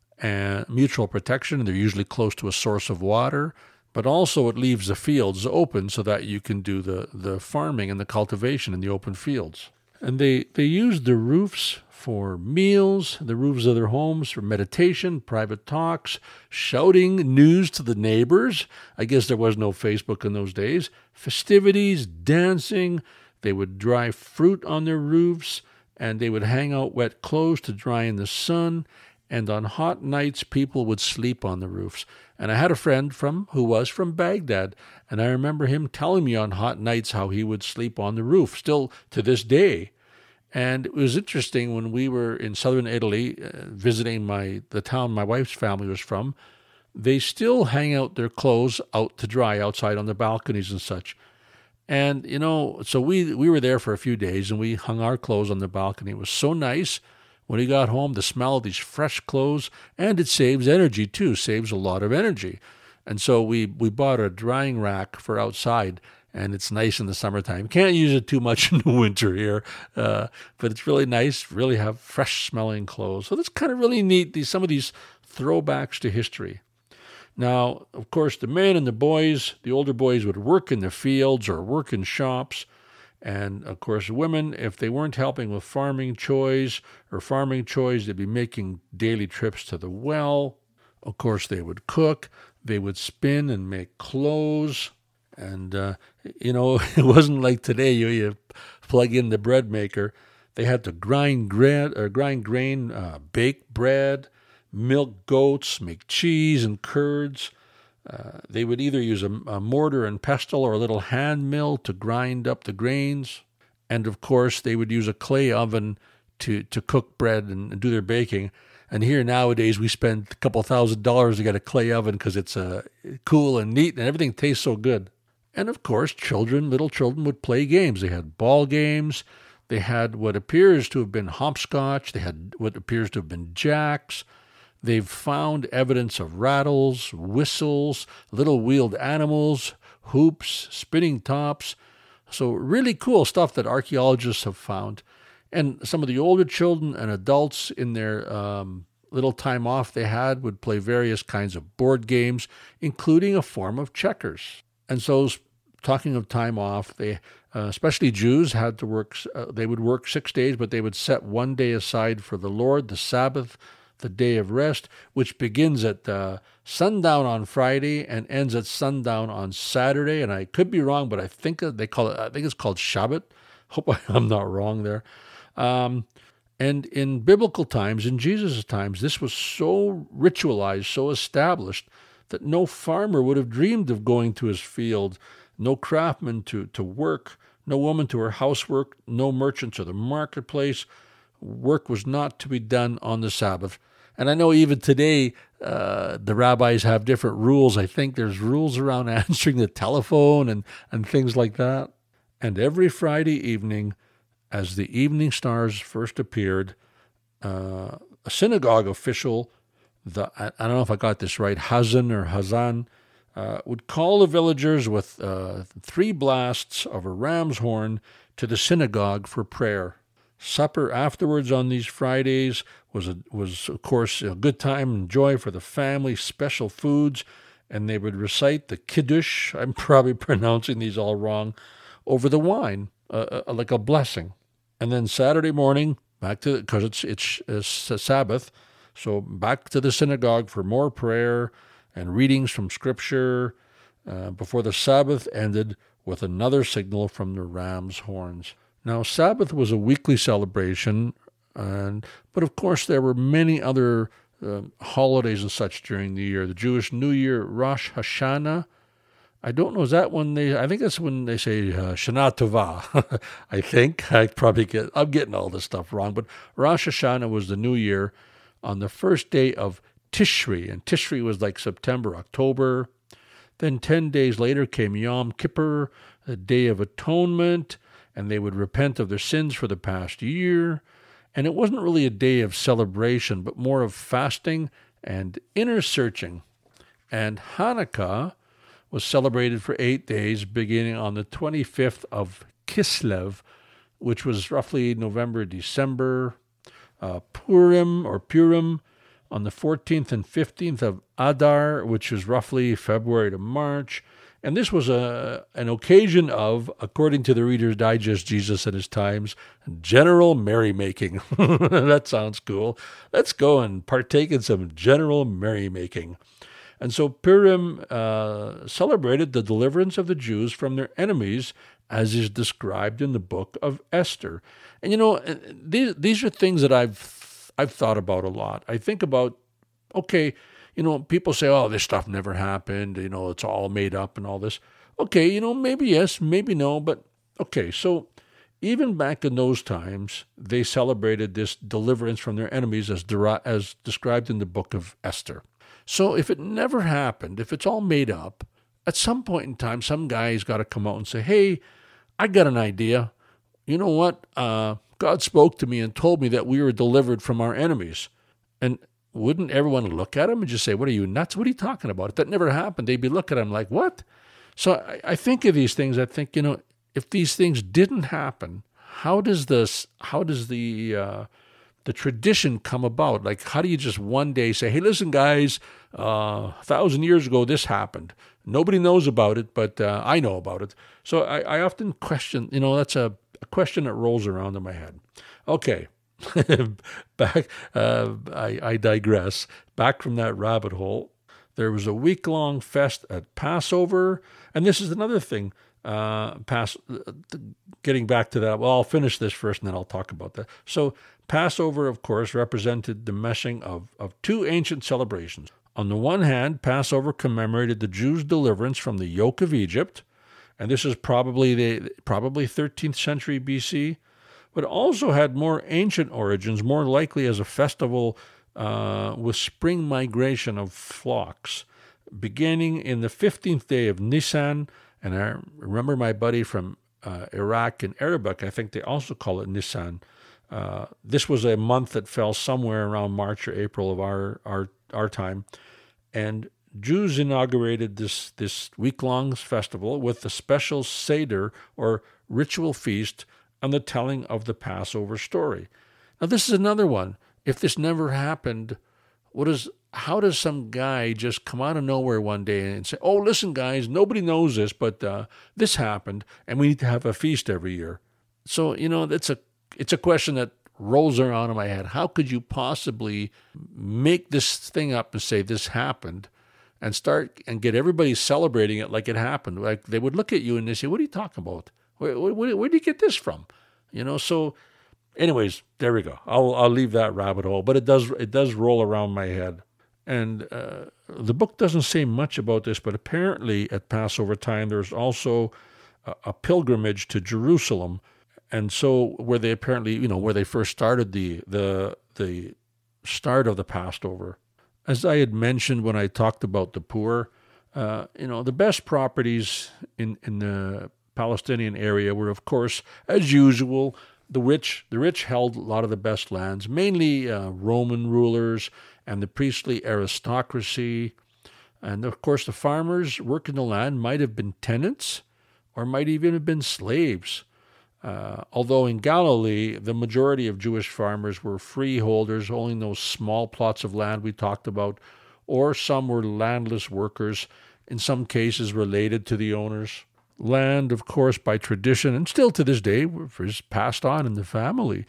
and mutual protection. They're usually close to a source of water, but also it leaves the fields open so that you can do the, the farming and the cultivation in the open fields. And they, they used the roofs for meals, the roofs of their homes for meditation, private talks, shouting news to the neighbors. I guess there was no Facebook in those days. Festivities, dancing. They would dry fruit on their roofs, and they would hang out wet clothes to dry in the sun. And on hot nights, people would sleep on the roofs. And I had a friend from who was from Baghdad, and I remember him telling me on hot nights how he would sleep on the roof, still to this day. And it was interesting when we were in southern Italy uh, visiting my the town my wife's family was from. They still hang out their clothes out to dry outside on the balconies and such. And, you know, so we we were there for a few days, and we hung our clothes on the balcony. It was so nice. When we got home, the smell of these fresh clothes, and it saves energy too, saves a lot of energy. And so we, we bought a drying rack for outside, and it's nice in the summertime. Can't use it too much in the winter here, uh, but it's really nice, really have fresh-smelling clothes. So that's kind of really neat, these some of these throwbacks to history. Now, of course, the men and the boys, the older boys would work in the fields or work in shops. And, of course, women, if they weren't helping with farming chores or farming chores, they'd be making daily trips to the well. Of course, they would cook. They would spin and make clothes. And, uh, you know, it wasn't like today you, you plug in the bread maker. They had to grind, gra- or grind grain, uh, bake bread, milk goats, make cheese and curds. Uh, they would either use a, a mortar and pestle or a little hand mill to grind up the grains. And, of course, they would use a clay oven to, to cook bread and, and do their baking. And here nowadays we spend a couple thousand dollars to get a clay oven because it's uh, cool and neat and everything tastes so good. And, of course, children, little children would play games. They had ball games. They had what appears to have been hopscotch. They had what appears to have been jacks. They've found evidence of rattles, whistles, little wheeled animals, hoops, spinning tops. So really cool stuff that archaeologists have found. And some of the older children and adults in their um, little time off they had would play various kinds of board games, including a form of checkers. And so, talking of time off, they, uh, especially Jews, had to work. Uh, they would work six days, but they would set one day aside for the Lord, the Sabbath, the day of rest, which begins at uh, sundown on Friday and ends at sundown on Saturday. And I could be wrong, but I think they call it. I think it's called Shabbat. Hope I'm not wrong there. Um, and in biblical times, in Jesus' times, this was so ritualized, so established that no farmer would have dreamed of going to his field, no craftsman to to work, no woman to her housework, no merchant to the marketplace. Work was not to be done on the Sabbath. And I know even today uh, the rabbis have different rules. I think there's rules around answering the telephone and, and things like that. And every Friday evening, as the evening stars first appeared, uh, a synagogue official, the I, I don't know if I got this right, Hazan or Hazan, uh, would call the villagers with uh, three blasts of a ram's horn to the synagogue for prayer. Supper afterwards on these Fridays was, a, was of course, a good time and joy for the family, special foods, and they would recite the Kiddush, I'm probably pronouncing these all wrong, over the wine, uh, uh, like a blessing. And then Saturday morning, back to because it's, it's it's a Sabbath, so back to the synagogue for more prayer and readings from Scripture uh, before the Sabbath ended with another signal from the ram's horns. Now, Sabbath was a weekly celebration, and but of course there were many other uh, holidays and such during the year. The Jewish New Year, Rosh Hashanah. I don't know, is that when they, I think that's when they say uh, Shana Tova. I think. I probably get, I'm getting all this stuff wrong, but Rosh Hashanah was the New Year on the first day of Tishri, and Tishri was like September, October. Then ten days later came Yom Kippur, the Day of Atonement, and they would repent of their sins for the past year. And it wasn't really a day of celebration, but more of fasting and inner searching. And Hanukkah was celebrated for eight days, beginning on the twenty-fifth of Kislev, which was roughly November, December. Uh, Purim or Purim on the fourteenth and fifteenth of Adar, which is roughly February to March. And this was a an occasion of, according to the Reader's Digest, Jesus and His Times, general merrymaking. That sounds cool. Let's go and partake in some general merrymaking. And so Purim uh, celebrated the deliverance of the Jews from their enemies, as is described in the book of Esther. And you know, these these are things that I've I've thought about a lot. I think about, okay, you know, people say, oh, this stuff never happened, you know, it's all made up and all this. Okay, you know, maybe yes, maybe no, but okay, so even back in those times, they celebrated this deliverance from their enemies as, de- as described in the book of Esther. So if it never happened, if it's all made up, at some point in time, some guy's got to come out and say, hey, I got an idea. You know what? Uh, God spoke to me and told me that we were delivered from our enemies. And wouldn't everyone look at him and just say, what are you, nuts? What are you talking about? If that never happened, they'd be looking at him like, what? So I, I think of these things. I think, you know, if these things didn't happen, how does this, how does the, uh, the tradition come about? Like, how do you just one day say, hey, listen, guys, uh, a thousand years ago, this happened. Nobody knows about it, but uh, I know about it. So I, I often question, you know, that's a, a question that rolls around in my head. Okay. Back, uh, I, I digress. Back from that rabbit hole, there was a week-long fest at Passover, and this is another thing. Uh, pass, uh, getting back to that, well, I'll finish this first, and then I'll talk about that. So Passover, of course, represented the meshing of, of two ancient celebrations. On the one hand, Passover commemorated the Jews' deliverance from the yoke of Egypt, and this is probably the probably thirteenth century B C, but also had more ancient origins, more likely as a festival uh, with spring migration of flocks, beginning in the fifteenth day of Nisan. And I remember my buddy from uh, Iraq and Arabic, I think they also call it Nisan. Uh, this was a month that fell somewhere around March or April of our our, our time. And Jews inaugurated this, this week-long festival with a special Seder, or ritual feast, on the telling of the Passover story. Now, this is another one. If this never happened, what is, how does some guy just come out of nowhere one day and say, oh, listen, guys, nobody knows this, but uh, this happened, and we need to have a feast every year? So, you know, it's a it's a question that rolls around in my head. How could you possibly make this thing up and say this happened and start and get everybody celebrating it like it happened? Like, they would look at you and they say, what are you talking about? Where, where, where did you get this from? You know, so anyways, there we go. I'll I'll leave that rabbit hole, but it does it does roll around my head. And uh, the book doesn't say much about this, but apparently at Passover time there's also a, a pilgrimage to Jerusalem, and so where they apparently, you know, where they first started the the the start of the Passover. As I had mentioned when I talked about the poor, uh, you know, the best properties in in the Palestinian area were, of course, as usual, the rich. The rich held a lot of the best lands, mainly uh, Roman rulers and the priestly aristocracy. And, of course, the farmers working the land might have been tenants or might even have been slaves. Uh, although in Galilee, the majority of Jewish farmers were freeholders, owning those small plots of land we talked about, or some were landless workers, in some cases related to the owners. Land, of course, by tradition, and still to this day, is passed on in the family.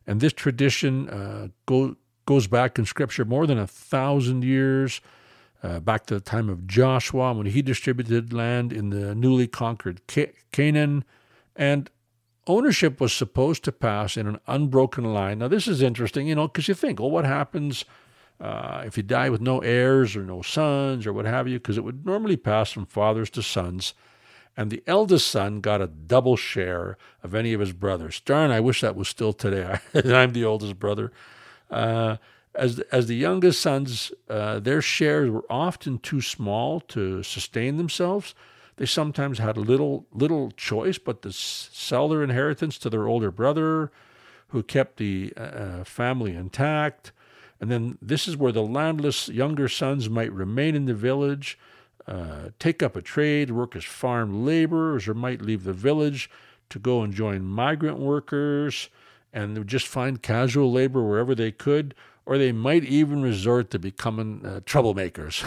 And this tradition uh, go, goes back in Scripture more than a thousand years, uh, back to the time of Joshua, when he distributed land in the newly conquered Ca- Canaan. And ownership was supposed to pass in an unbroken line. Now, this is interesting, you know, because you think, well, what happens uh, if you die with no heirs or no sons or what have you? Because it would normally pass from fathers to sons. And the eldest son got a double share of any of his brothers. Darn, I wish that was still today. I'm the oldest brother. Uh, as, as the youngest sons, uh, their shares were often too small to sustain themselves. They sometimes had little little choice but to s- sell their inheritance to their older brother, who kept the uh, family intact. And then this is where the landless younger sons might remain in the village, Uh, take up a trade, work as farm laborers, or might leave the village to go and join migrant workers and they would just find casual labor wherever they could, or they might even resort to becoming uh, troublemakers,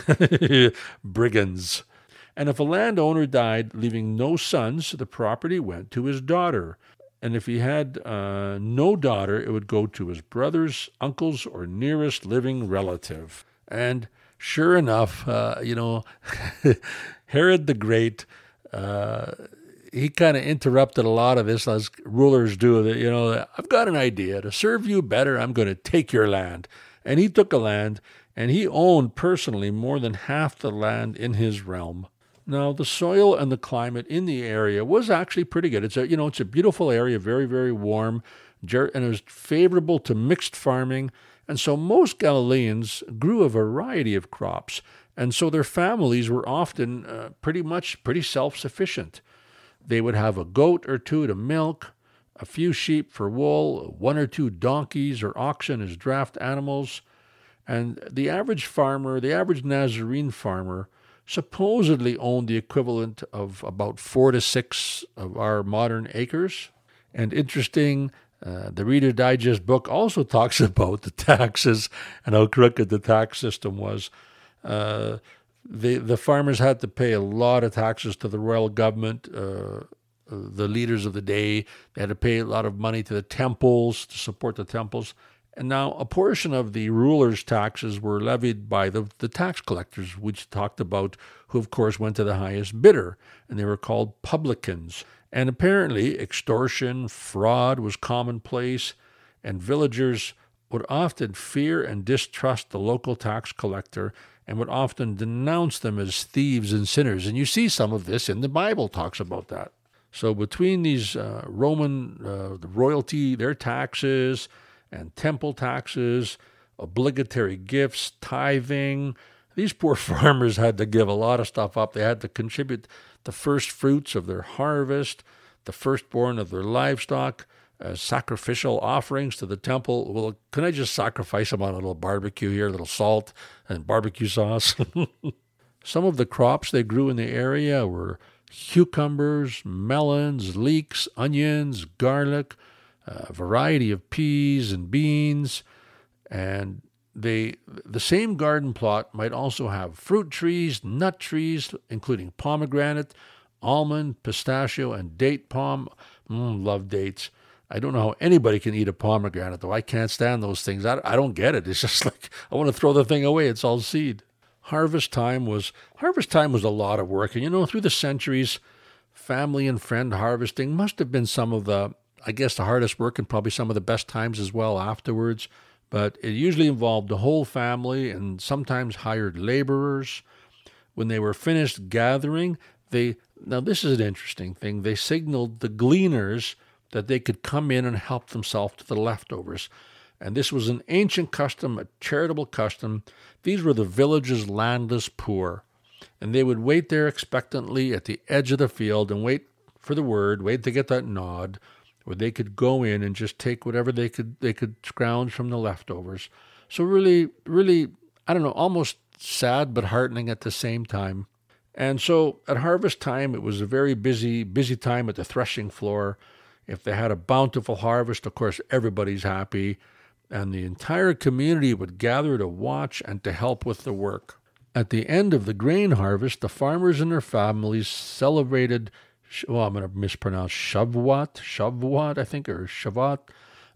brigands. And if a landowner died leaving no sons, the property went to his daughter. And if he had uh, no daughter, it would go to his brothers, uncles, or nearest living relative. And sure enough, uh, you know, Herod the Great, uh, he kind of interrupted a lot of this, as rulers do. That, you know, I've got an idea. To serve you better, I'm going to take your land. And he took a land, and he owned personally more than half the land in his realm. Now, the soil and the climate in the area was actually pretty good. It's a, you know, it's a beautiful area, very, very warm, and it was favorable to mixed farming. And so most Galileans grew a variety of crops, and so their families were often uh, pretty much pretty self-sufficient. They would have a goat or two to milk, a few sheep for wool, one or two donkeys or oxen as draft animals, and the average farmer, the average Nazarene farmer, supposedly owned the equivalent of about four to six of our modern acres. And interesting, uh, the Reader's Digest book also talks about the taxes and how crooked the tax system was. Uh, the the farmers had to pay a lot of taxes to the royal government, uh, the leaders of the day. They had to pay a lot of money to the temples to support the temples. And now a portion of the rulers' taxes were levied by the, the tax collectors, which talked about, who of course went to the highest bidder, and they were called publicans. And apparently extortion, fraud was commonplace, and villagers would often fear and distrust the local tax collector and would often denounce them as thieves and sinners. And you see some of this in the Bible, talks about that. So between these uh, Roman, uh, the royalty, their taxes, and temple taxes, obligatory gifts, tithing. These poor farmers had to give a lot of stuff up. They had to contribute the first fruits of their harvest, the firstborn of their livestock, as sacrificial offerings to the temple. Well, can I just sacrifice them on a little barbecue here, a little salt and barbecue sauce? Some of the crops they grew in the area were cucumbers, melons, leeks, onions, garlic, a variety of peas and beans, and they the same garden plot might also have fruit trees, nut trees, including pomegranate, almond, pistachio, and date palm. Mm, love dates. I don't know how anybody can eat a pomegranate, though. I can't stand those things. I, I don't get it. It's just like, I want to throw the thing away. It's all seed. Harvest time was harvest time was a lot of work, and you know, through the centuries, family and friend harvesting must have been some of the I guess the hardest work and probably some of the best times as well afterwards. But it usually involved the whole family and sometimes hired laborers. When they were finished gathering, they, now this is an interesting thing, they signaled the gleaners that they could come in and help themselves to the leftovers. And this was an ancient custom, a charitable custom. These were the village's landless poor. And they would wait there expectantly at the edge of the field and wait for the word, wait to get that nod, where they could go in and just take whatever they could they could scrounge from the leftovers. So really, really, I don't know, almost sad but heartening at the same time. And so at harvest time, it was a very busy, busy time at the threshing floor. If they had a bountiful harvest, of course, everybody's happy. And the entire community would gather to watch and to help with the work. At the end of the grain harvest, the farmers and their families celebrated, well, I'm going to mispronounce Shavuot, Shavuot, I think, or Shavuot,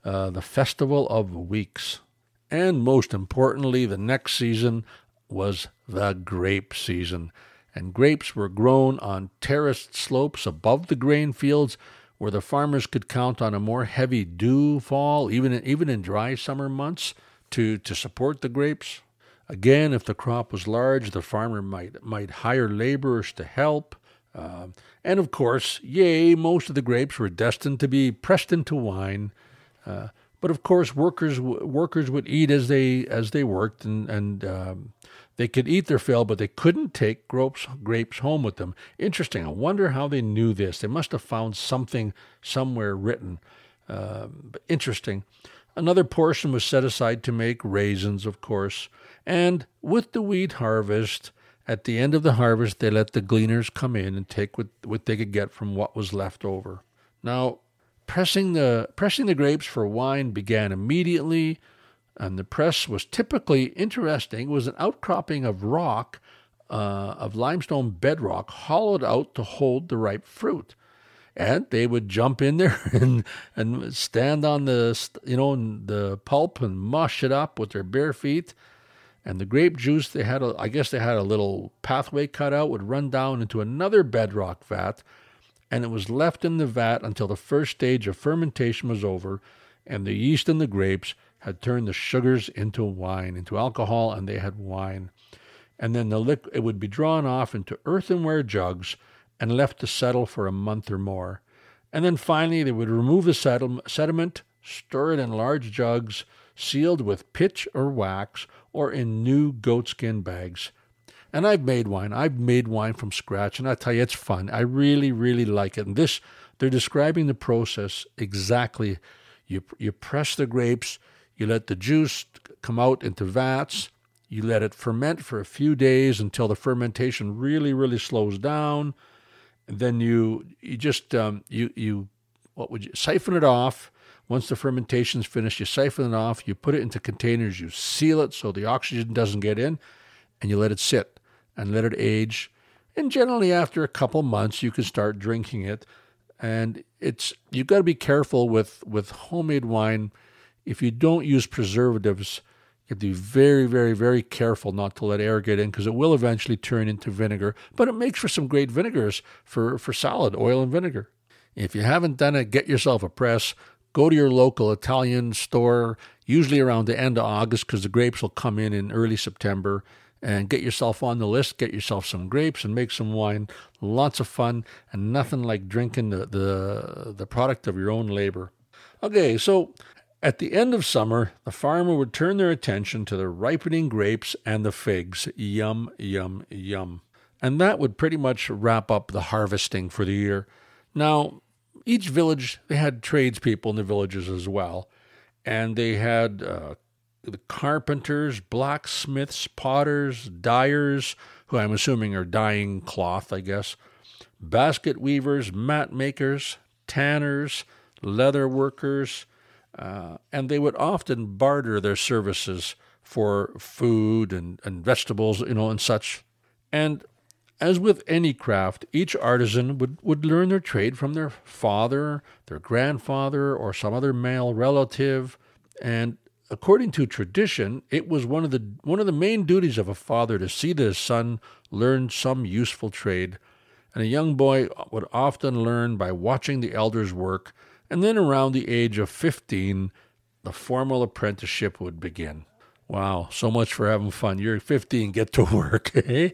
uh, the Festival of Weeks. And most importantly, the next season was the grape season. And grapes were grown on terraced slopes above the grain fields where the farmers could count on a more heavy dew fall, even in, even in dry summer months, to, to support the grapes. Again, if the crop was large, the farmer might, might hire laborers to help. Uh, and of course, yea, most of the grapes were destined to be pressed into wine. Uh, but of course, workers workers would eat as they as they worked, and and um, they could eat their fill, but they couldn't take grapes grapes home with them. Interesting. I wonder how they knew this. They must have found something somewhere written. Uh, but interesting. Another portion was set aside to make raisins, of course. And with the wheat harvest, at the end of the harvest, they let the gleaners come in and take what, what they could get from what was left over. Now, pressing the pressing the grapes for wine began immediately, and the press was typically interesting. It was an outcropping of rock, uh, of limestone bedrock, hollowed out to hold the ripe fruit. And they would jump in there and and stand on the you know the pulp and mush it up with their bare feet. And the grape juice, they had, a, I guess they had a little pathway cut out, would run down into another bedrock vat, and it was left in the vat until the first stage of fermentation was over, and the yeast in the grapes had turned the sugars into wine, into alcohol, and they had wine. And then the liquid, it would be drawn off into earthenware jugs and left to settle for a month or more. And then finally, they would remove the sediment, stir it in large jugs, sealed with pitch or wax, or in new goatskin bags. And I've made wine. I've made wine from scratch, and I tell you, it's fun. I really, really like it. And this, they're describing the process exactly. You you press the grapes, you let the juice come out into vats, you let it ferment for a few days until the fermentation really, really slows down. And then you you just um, you you what would you siphon it off. Once the fermentation's finished, you siphon it off, you put it into containers, you seal it so the oxygen doesn't get in, and you let it sit and let it age. And generally after a couple months, you can start drinking it. And it's you've got to be careful with, with homemade wine. If you don't use preservatives, you have to be very, very, very careful not to let air get in, because it will eventually turn into vinegar. But it makes for some great vinegars for, for salad, oil and vinegar. If you haven't done it, get yourself a press. Go to your local Italian store, usually around the end of August, because the grapes will come in in early September, and get yourself on the list, get yourself some grapes and make some wine. Lots of fun, and nothing like drinking the, the, the product of your own labor. Okay, so at the end of summer, the farmer would turn their attention to the ripening grapes and the figs. Yum, yum, yum. And that would pretty much wrap up the harvesting for the year. Now, each village, they had tradespeople in the villages as well. And they had uh, the carpenters, blacksmiths, potters, dyers, who I'm assuming are dyeing cloth, I guess, basket weavers, mat makers, tanners, leather workers, uh, and they would often barter their services for food and, and vegetables, you know, and such. And as with any craft, each artisan would, would learn their trade from their father, their grandfather, or some other male relative. And according to tradition, it was one of the one of the main duties of a father to see that his son learned some useful trade. And a young boy would often learn by watching the elders work, and then around the age of fifteen, the formal apprenticeship would begin. Wow, so much for having fun. You're fifteen, get to work. Eh?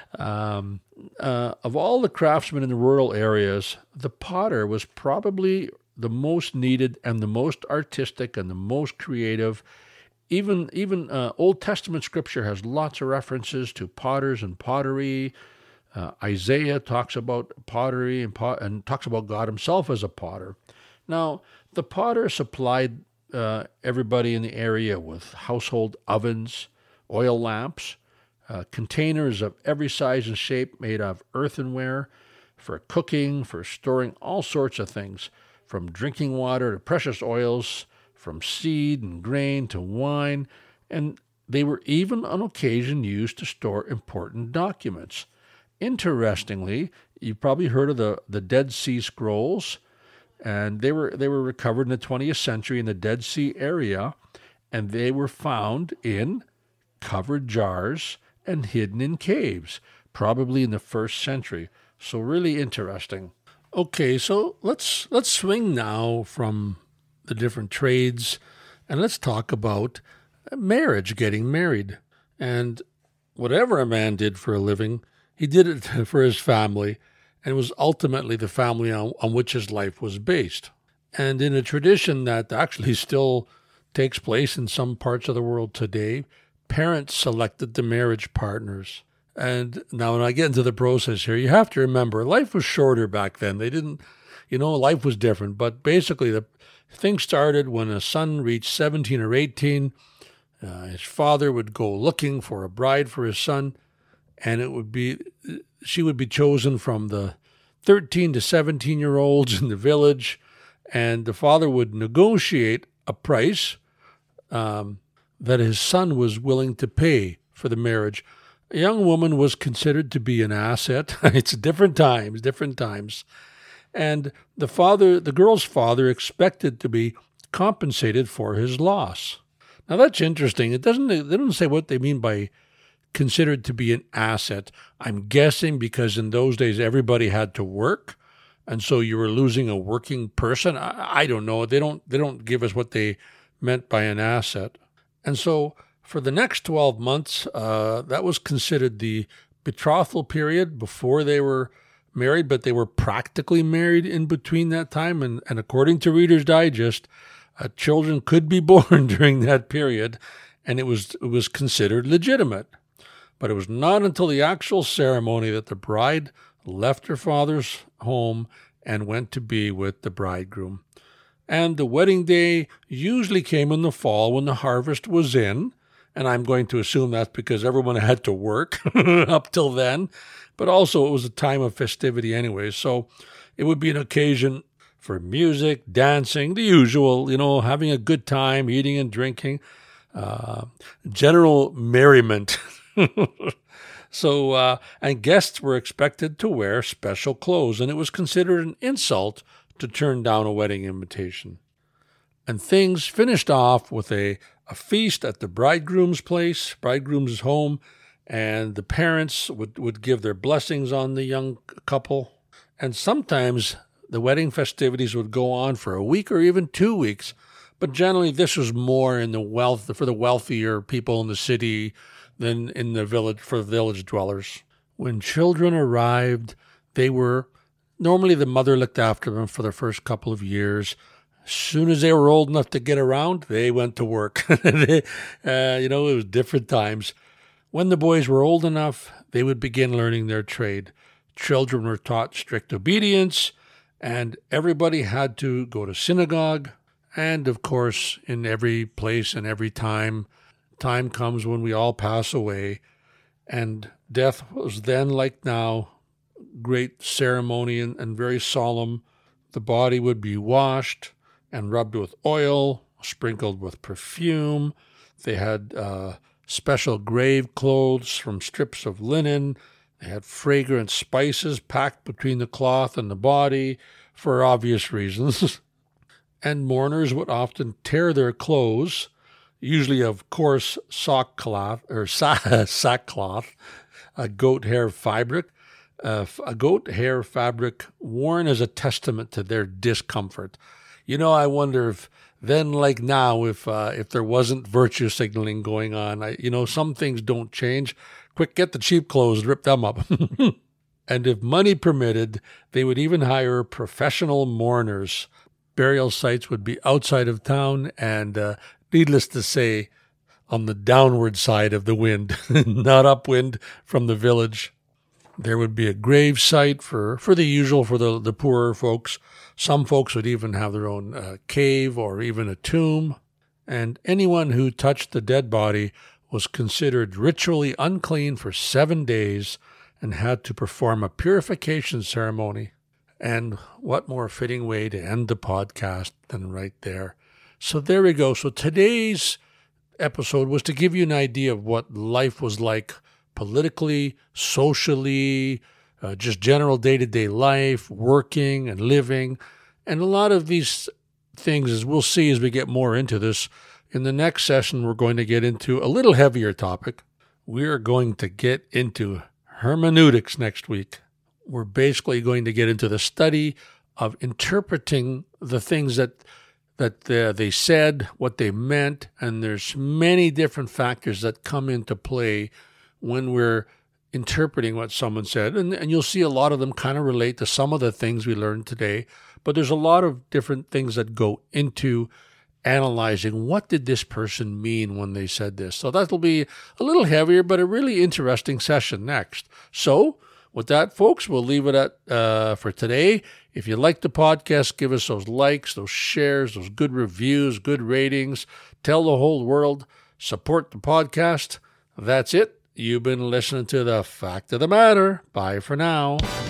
um, uh, of all the craftsmen in the rural areas, the potter was probably the most needed and the most artistic and the most creative. Even even uh, Old Testament scripture has lots of references to potters and pottery. Uh, Isaiah talks about pottery and, pot- and talks about God himself as a potter. Now, the potter supplied uh, everybody in the area with household ovens, oil lamps, uh, containers of every size and shape made of earthenware for cooking, for storing all sorts of things, from drinking water to precious oils, from seed and grain to wine, and they were even on occasion used to store important documents. Interestingly, you've probably heard of the, the Dead Sea Scrolls. and they were they were recovered in the twentieth century in the Dead Sea area, and they were found in covered jars and hidden in caves, probably in the first century. So really interesting. Okay, so let's let's swing now from the different trades, and let's talk about marriage, getting married. And whatever a man did for a living, he did it for his family, and it was ultimately the family on, on which his life was based. And in a tradition that actually still takes place in some parts of the world today, parents selected the marriage partners. And now when I get into the process here, you have to remember, life was shorter back then. They didn't, you know, life was different. But basically, the thing started when a son reached seventeen or eighteen. Uh, his father would go looking for a bride for his son, and it would be, she would be chosen from the thirteen to seventeen-year-olds in the village, and the father would negotiate a price um, that his son was willing to pay for the marriage. A young woman was considered to be an asset. It's different times, different times. And the father, the girl's father, expected to be compensated for his loss. Now that's interesting. It doesn't, they don't say what they mean by considered to be an asset. I'm guessing because in those days everybody had to work, and so you were losing a working person. I, I don't know. They don't they don't give us what they meant by an asset. And so for the next twelve months, uh, that was considered the betrothal period before they were married, but they were practically married in between that time. And, and according to Reader's Digest, uh, children could be born during that period, and it was it was considered legitimate. But it was not until the actual ceremony that the bride left her father's home and went to be with the bridegroom. And the wedding day usually came in the fall when the harvest was in, and I'm going to assume that's because everyone had to work up till then, but also it was a time of festivity anyway, so it would be an occasion for music, dancing, the usual, you know, having a good time, eating and drinking, uh, general merriment. So, uh, and guests were expected to wear special clothes, and it was considered an insult to turn down a wedding invitation. And things finished off with a, a feast at the bridegroom's place, bridegroom's home, and the parents would, would give their blessings on the young couple. And sometimes the wedding festivities would go on for a week or even two weeks, but generally this was more in the wealth for the wealthier people in the city than in the village for the village dwellers. When children arrived, they were normally the mother looked after them for the first couple of years. As soon as they were old enough to get around, they went to work. they, uh, you know, it was different times. When the boys were old enough, they would begin learning their trade. Children were taught strict obedience, and everybody had to go to synagogue. And, of course, in every place and every time, time comes when we all pass away, and death was then, like now, great ceremony and, and very solemn. The body would be washed and rubbed with oil, sprinkled with perfume. They had uh, special grave clothes from strips of linen. They had fragrant spices packed between the cloth and the body for obvious reasons. And mourners would often tear their clothes, usually of coarse sackcloth or sackcloth, a goat hair fabric, uh, a goat hair fabric worn as a testament to their discomfort. You know, I wonder if then, like now, if uh, if there wasn't virtue signaling going on, I, you know, some things don't change. Quick, get the cheap clothes, rip them up. And if money permitted, they would even hire professional mourners. Burial sites would be outside of town and, uh, needless to say, on the downward side of the wind, not upwind from the village. There would be a grave site for, for the usual, for the, the poorer folks. Some folks would even have their own uh, cave or even a tomb. And anyone who touched the dead body was considered ritually unclean for seven days and had to perform a purification ceremony. And what more fitting way to end the podcast than right there. So there we go. So today's episode was to give you an idea of what life was like politically, socially, uh, just general day-to-day life, working and living. And a lot of these things, as we'll see as we get more into this, in the next session, we're going to get into a little heavier topic. We're going to get into hermeneutics next week. We're basically going to get into the study of interpreting the things that that uh, they said, what they meant, and there's many different factors that come into play when we're interpreting what someone said. And, and you'll see a lot of them kind of relate to some of the things we learned today, but there's a lot of different things that go into analyzing what did this person mean when they said this. So that'll be a little heavier, but a really interesting session next. So with that, folks, we'll leave it at uh, for today. If you like the podcast, give us those likes, those shares, those good reviews, good ratings. Tell the whole world. Support the podcast. That's it. You've been listening to The Fact of the Matter. Bye for now.